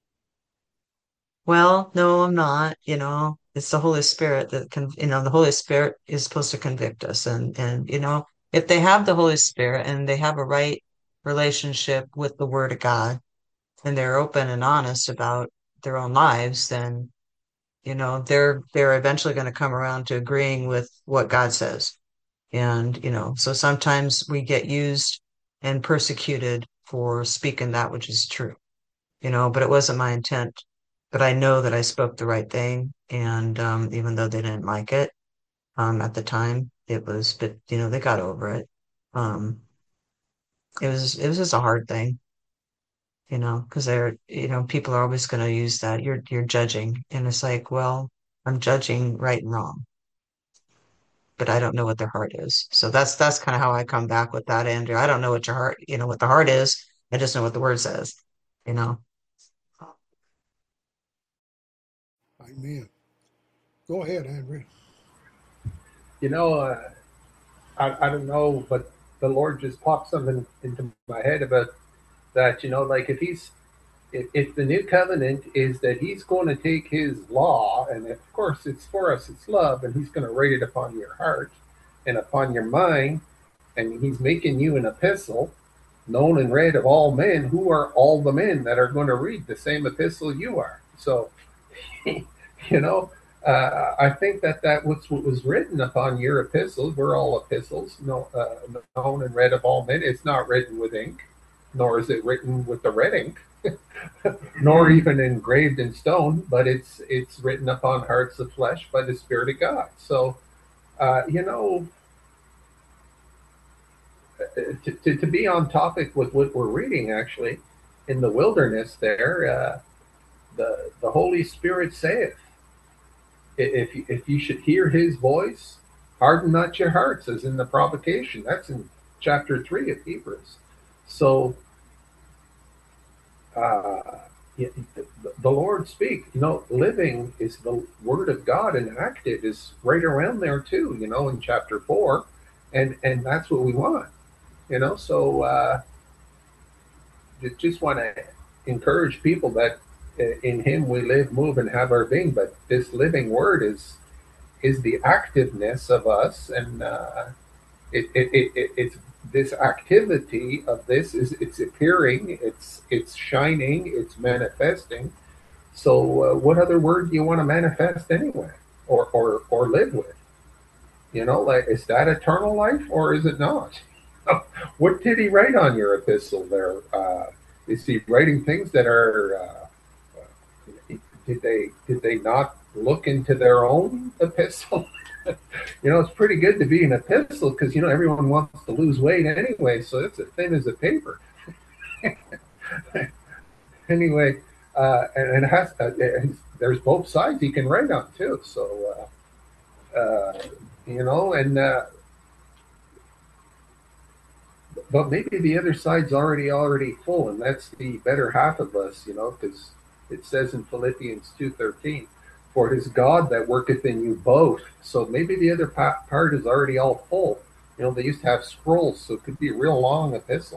"Well, no, I'm not, it's the Holy Spirit that can, the Holy Spirit is supposed to convict us. And if they have the Holy Spirit and they have a right relationship with the Word of God, and they're open and honest about their own lives, then they're eventually going to come around to agreeing with what God says. And so sometimes we get used and persecuted for speaking that which is true, but it wasn't my intent. But I know that I spoke the right thing, and even though they didn't like it at the time, but they got over it. Um, it was just a hard thing, because people are always going to use that. You're judging, and it's like, well, I'm judging right and wrong, but I don't know what their heart is. So that's kind of how I come back with that, Andrew. I don't know what your heart, what the heart is. I just know what the word says, you know. Amen. Go ahead, Andrew. I don't know, but the Lord just popped something into my head about that. Like if the new covenant is that He's going to take His law, and of course it's for us, it's love, and He's going to write it upon your heart and upon your mind, and He's making you an epistle, known and read of all men. Who are all the men that are going to read the same epistle you are? So, I think that was what was written upon your epistles. We're all epistles, known and read of all men. It's not written with ink. nor is it written with the red ink, nor even engraved in stone, but it's written upon hearts of flesh by the Spirit of God. So, you know, to be on topic with what we're reading, actually, in the wilderness there, the Holy Spirit saith, if you should hear his voice, harden not your hearts, as in the provocation. That's in chapter 3 of Hebrews. So the Lord speak. You know, living is the word of God, and active is right around there too, you know, in chapter 4. And that's what we want, you know. So just want to encourage people that in him we live, move, and have our being. But this living word is the activeness of us, and it's this activity of this is it's appearing, it's shining, it's manifesting. So what other word do you want to manifest anyway, or live with? You know, like, is that eternal life or is it not? What did he write on your epistle there? Is he writing things that are? Did they not look into their own epistle? You know, it's pretty good to be an epistle because, you know, everyone wants to lose weight anyway, so it's as thin as a paper. Anyway, and it has there's both sides he can write on too. So you know, and but maybe the other side's already full, and that's the better half of us, you know, because it says in Philippians 2:13, for it is God that worketh in you both. So maybe the other part is already all full. You know, they used to have scrolls, so it could be a real long epistle.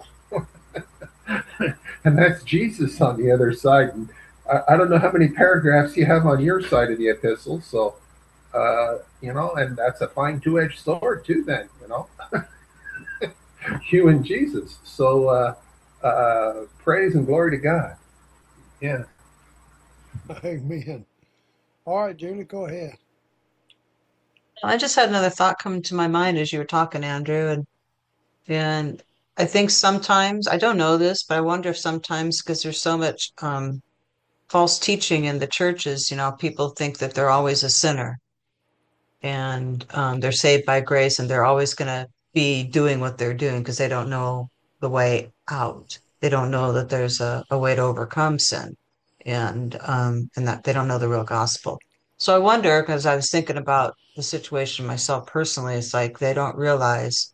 And that's Jesus on the other side. And I don't know how many paragraphs you have on your side of the epistle. So, you know, and that's a fine two-edged sword too then, you know. You and Jesus. So praise and glory to God. Yeah. Amen. All right, Julie, go ahead. I just had another thought come to my mind as you were talking, Andrew, and I think sometimes, I don't know this, but I wonder if sometimes, because there's so much false teaching in the churches, you know, people think that they're always a sinner, and they're saved by grace, and they're always going to be doing what they're doing because they don't know the way out. They don't know that there's a way to overcome sin, and that they don't know the real gospel. So I wonder, because I was thinking about the situation myself personally, it's like they don't realize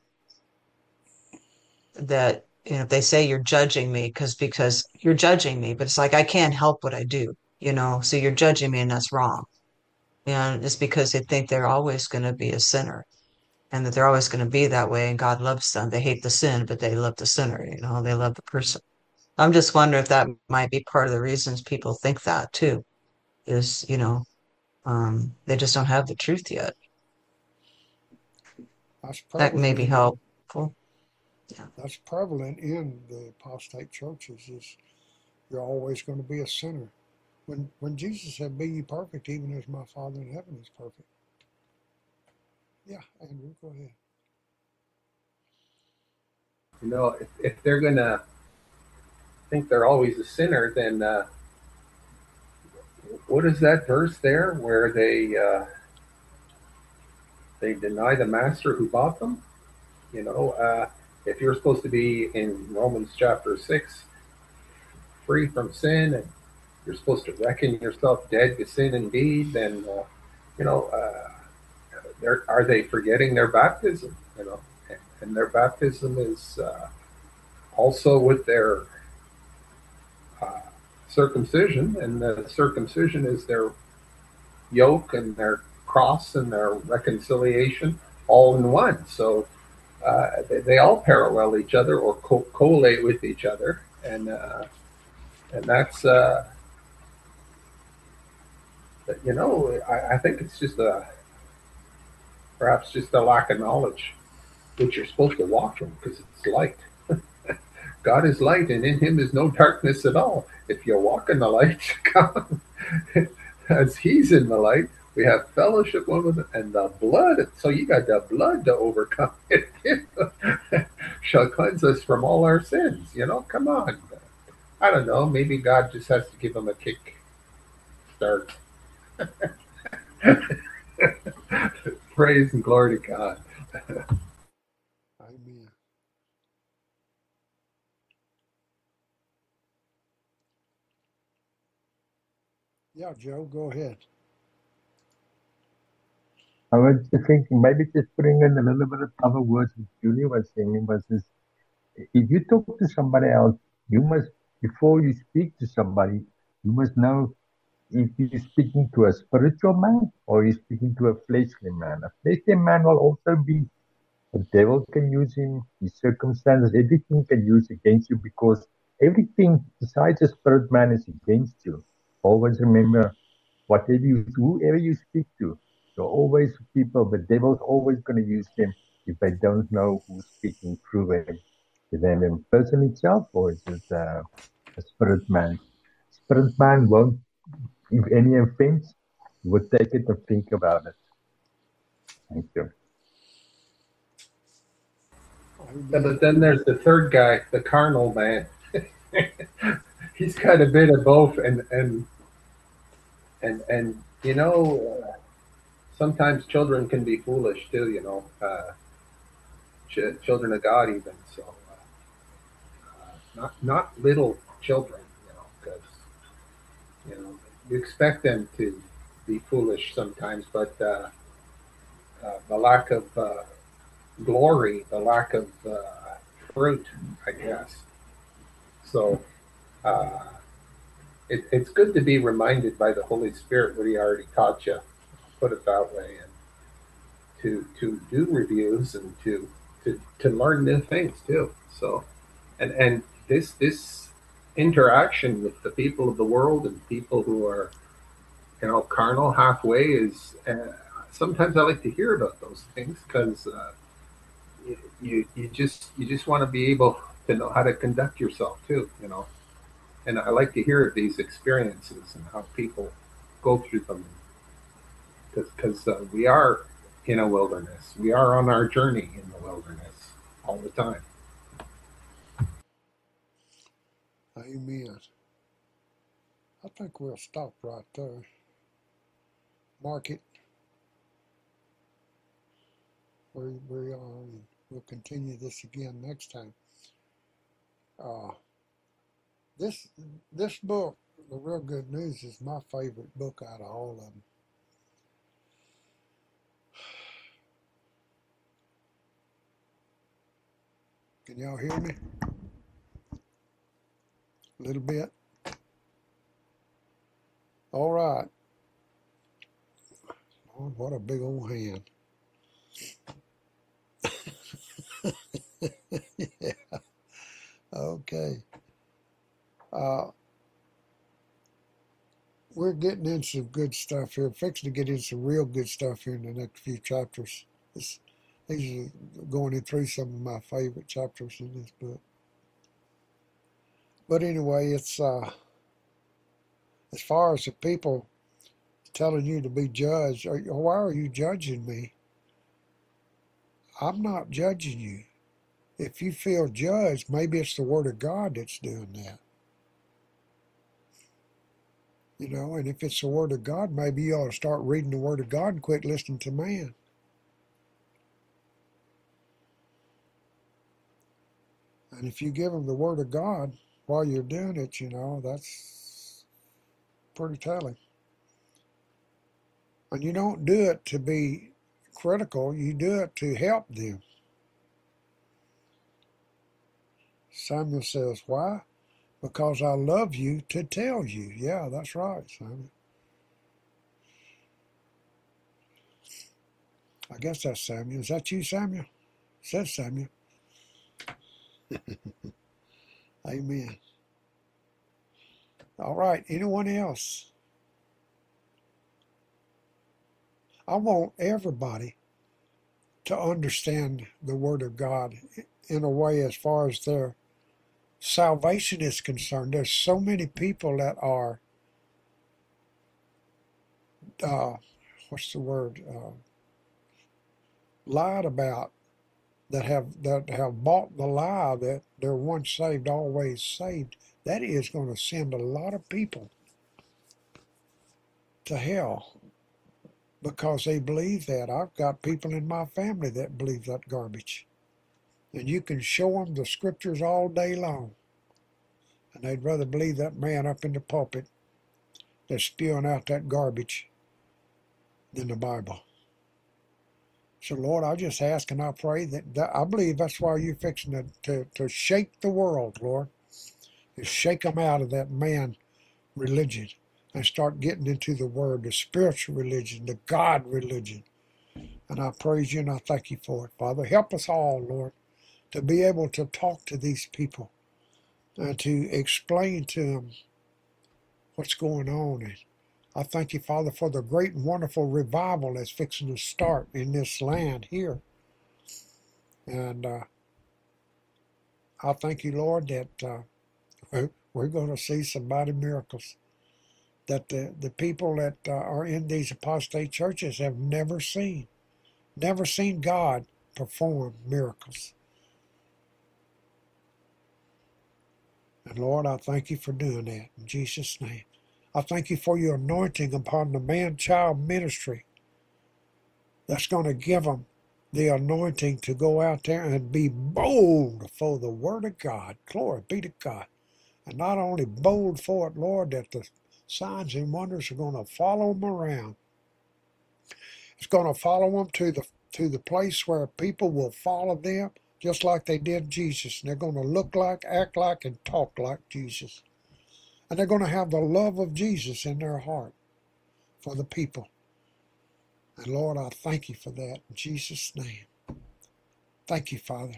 that, you know, they say you're judging me because you're judging me, but it's like I can't help what I do, you know, so you're judging me and that's wrong. And it's because they think they're always going to be a sinner and that they're always going to be that way, and God loves them. They hate the sin, but they love the sinner, you know, they love the person. I'm just wondering if that might be part of the reasons people think that too, is, you know, they just don't have the truth yet. That may be helpful. Yeah. That's prevalent in the apostate churches, is you're always going to be a sinner. When Jesus said, be ye perfect, even as my Father in heaven is perfect. Yeah, Andrew, go ahead. You know, if they're going to think they're always a sinner, then what is that verse there where they deny the master who bought them? You know, if you're supposed to be in Romans chapter 6, free from sin, and you're supposed to reckon yourself dead to sin indeed, then, you know, are they forgetting their baptism? You know, and their baptism is also with their circumcision, and the circumcision is their yoke and their cross and their reconciliation all in one. So they all parallel each other or collate with each other, and that's you know, I think it's just perhaps just a lack of knowledge which you're supposed to walk in, because it's light. God is light, and in him is no darkness at all. If you walk in the light, as he's in the light, We have fellowship one with, and the blood. So you got the blood to overcome it. Shall cleanse us from all our sins. Come on. I don't know. Maybe God just has to give them a kick start. Praise and glory to God. Amen. Yeah, Joe, go ahead. I was just thinking, maybe just putting in a little bit of other words that Julie was saying was this, if you talk to somebody else, you must, before you speak to somebody, you must know if you're speaking to a spiritual man or you're speaking to a fleshly man. A fleshly man will also be, the devil can use him, his circumstances, everything can use against you because everything besides a spirit man is against you. Always remember, whoever you speak to, you're always people, the devil's always going to use them if they don't know who's speaking through them. Is that a person itself or is it a spirit man? Spirit man won't give any offense, he would take it and think about it. Thank you. Yeah, but then there's the third guy, the carnal man. He's got a bit of both, and sometimes children can be foolish too. Children of God even. So not little children, because you expect them to be foolish sometimes, but the lack of glory, the lack of fruit, I guess. So it's good to be reminded by the Holy Spirit what He already taught you, put it that way, and to do reviews and to learn new things too. So, and this interaction with the people of the world and people who are carnal halfway is sometimes I like to hear about those things because you just want to be able to know how to conduct yourself too, and I like to hear of these experiences and how people go through them because we are in a wilderness. We are on our journey in the wilderness all the time. Amen. I think we'll stop right there. Mark it where we are, and we'll continue this again next time. This book, The Real Good News, is my favorite book out of all of them. Can y'all hear me? A little bit? All right. Lord, what a big old hand. Yeah. Okay. We're getting in some good stuff here. Fixing to get in some real good stuff here in the next few chapters. These are going through some of my favorite chapters in this book. But anyway, it's as far as the people telling you to be judged, why are you judging me? I'm not judging you. If you feel judged, maybe it's the Word of God that's doing that. And if it's the Word of God, maybe you ought to start reading the Word of God and quit listening to man. And if you give them the Word of God while you're doing it, that's pretty telling. And you don't do it to be critical, you do it to help them. Samuel says, why? Because I love you to tell you. Yeah, that's right, Samuel. I guess that's Samuel. Is that you, Samuel? It says Samuel. Amen. All right, anyone else? I want everybody to understand the Word of God in a way as far as their salvation is concerned. There's so many people that are, what's the word, lied about, that have bought the lie that they're once saved, always saved, that is going to send a lot of people to hell because they believe that. I've got people in my family that believe that garbage. And you can show them the scriptures all day long, and they'd rather believe that man up in the pulpit that's spewing out that garbage than the Bible. So, Lord, I just ask and I pray that I believe that's why you're fixing to shake the world, Lord. Is shake them out of that man religion and start getting into the Word, the spiritual religion, the God religion. And I praise you and I thank you for it, Father. Help us all, Lord, to be able to talk to these people and to explain to them what's going on. And I thank you, Father, for the great and wonderful revival that's fixing to start in this land here. And I thank you, Lord, that we're going to see some mighty miracles that the people that are in these apostate churches have never seen God perform miracles. And Lord, I thank you for doing that in Jesus' name. I thank you for your anointing upon the man-child ministry that's going to give them the anointing to go out there and be bold for the Word of God. Glory be to God. And not only bold for it, Lord, that the signs and wonders are going to follow them around. It's going to follow them to the place where people will follow them just like they did Jesus. And they're going to look like, act like, and talk like Jesus. And they're going to have the love of Jesus in their heart for the people. And Lord, I thank you for that in Jesus' name. Thank you, Father.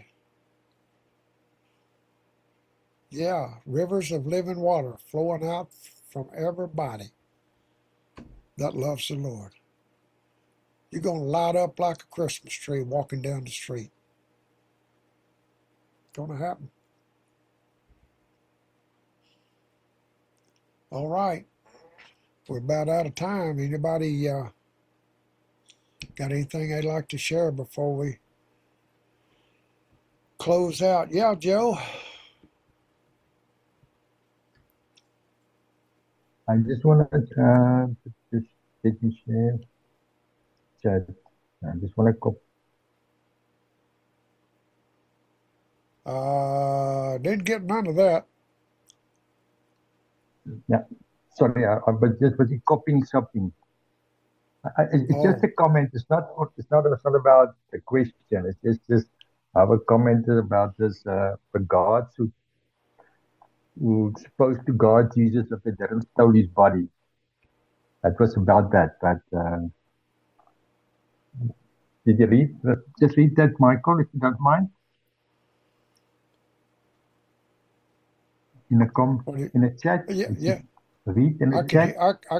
Yeah, rivers of living water flowing out from everybody that loves the Lord. You're going to light up like a Christmas tree walking down the street. It's going to happen. All right. We're about out of time. Anybody got anything they'd like to share before we close out? Yeah, Joe. I just want to just let me share chat. I just want to Didn't get none of that. yeah. Sorry, I was just busy copying something. It's just Oh, a comment. It's not about the question. It's just I have a comment about this the gods who supposed to guard Jesus if they didn't steal his body. That was about that. But did you read? Just read that, Michael, if you don't mind. In a chat. yeah. Read in I the can chat. hear.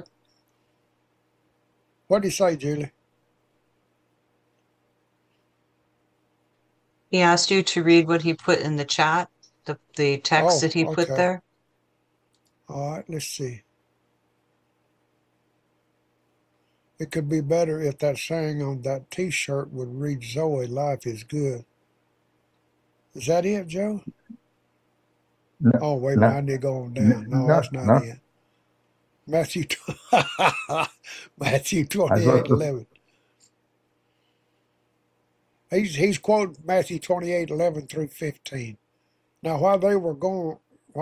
What do you say, Julie? He asked you to read what he put in the chat, the text Oh, that he put okay. there. All right, let's see. It could be better if that saying on that T-shirt would read, Zoe, life is good. Is that it, Joe? No, Oh, wait a minute, I need to go on down. No, that's not no. it. Matthew 28, I 11. He's quoting Matthew 28, 11 through 15. Now, while they were going,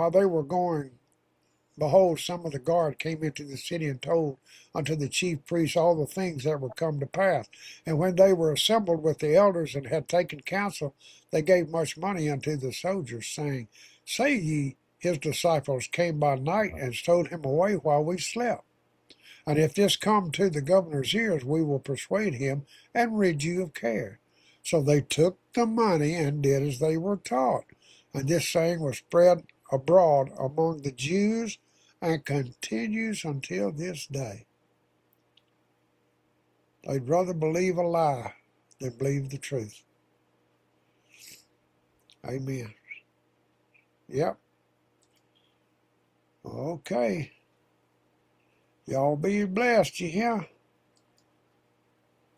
behold, some of the guard came into the city and told unto the chief priests all the things that were come to pass. And when they were assembled with the elders and had taken counsel, they gave much money unto the soldiers, saying, Say ye, his disciples came by night and stowed him away while we slept. And if this come to the governor's ears, we will persuade him and rid you of care. So they took the money and did as they were taught. And this saying was spread abroad among the Jews and continues until this day. They'd rather believe a lie than believe the truth. Amen. Yep. Okay. Y'all be blessed, you hear?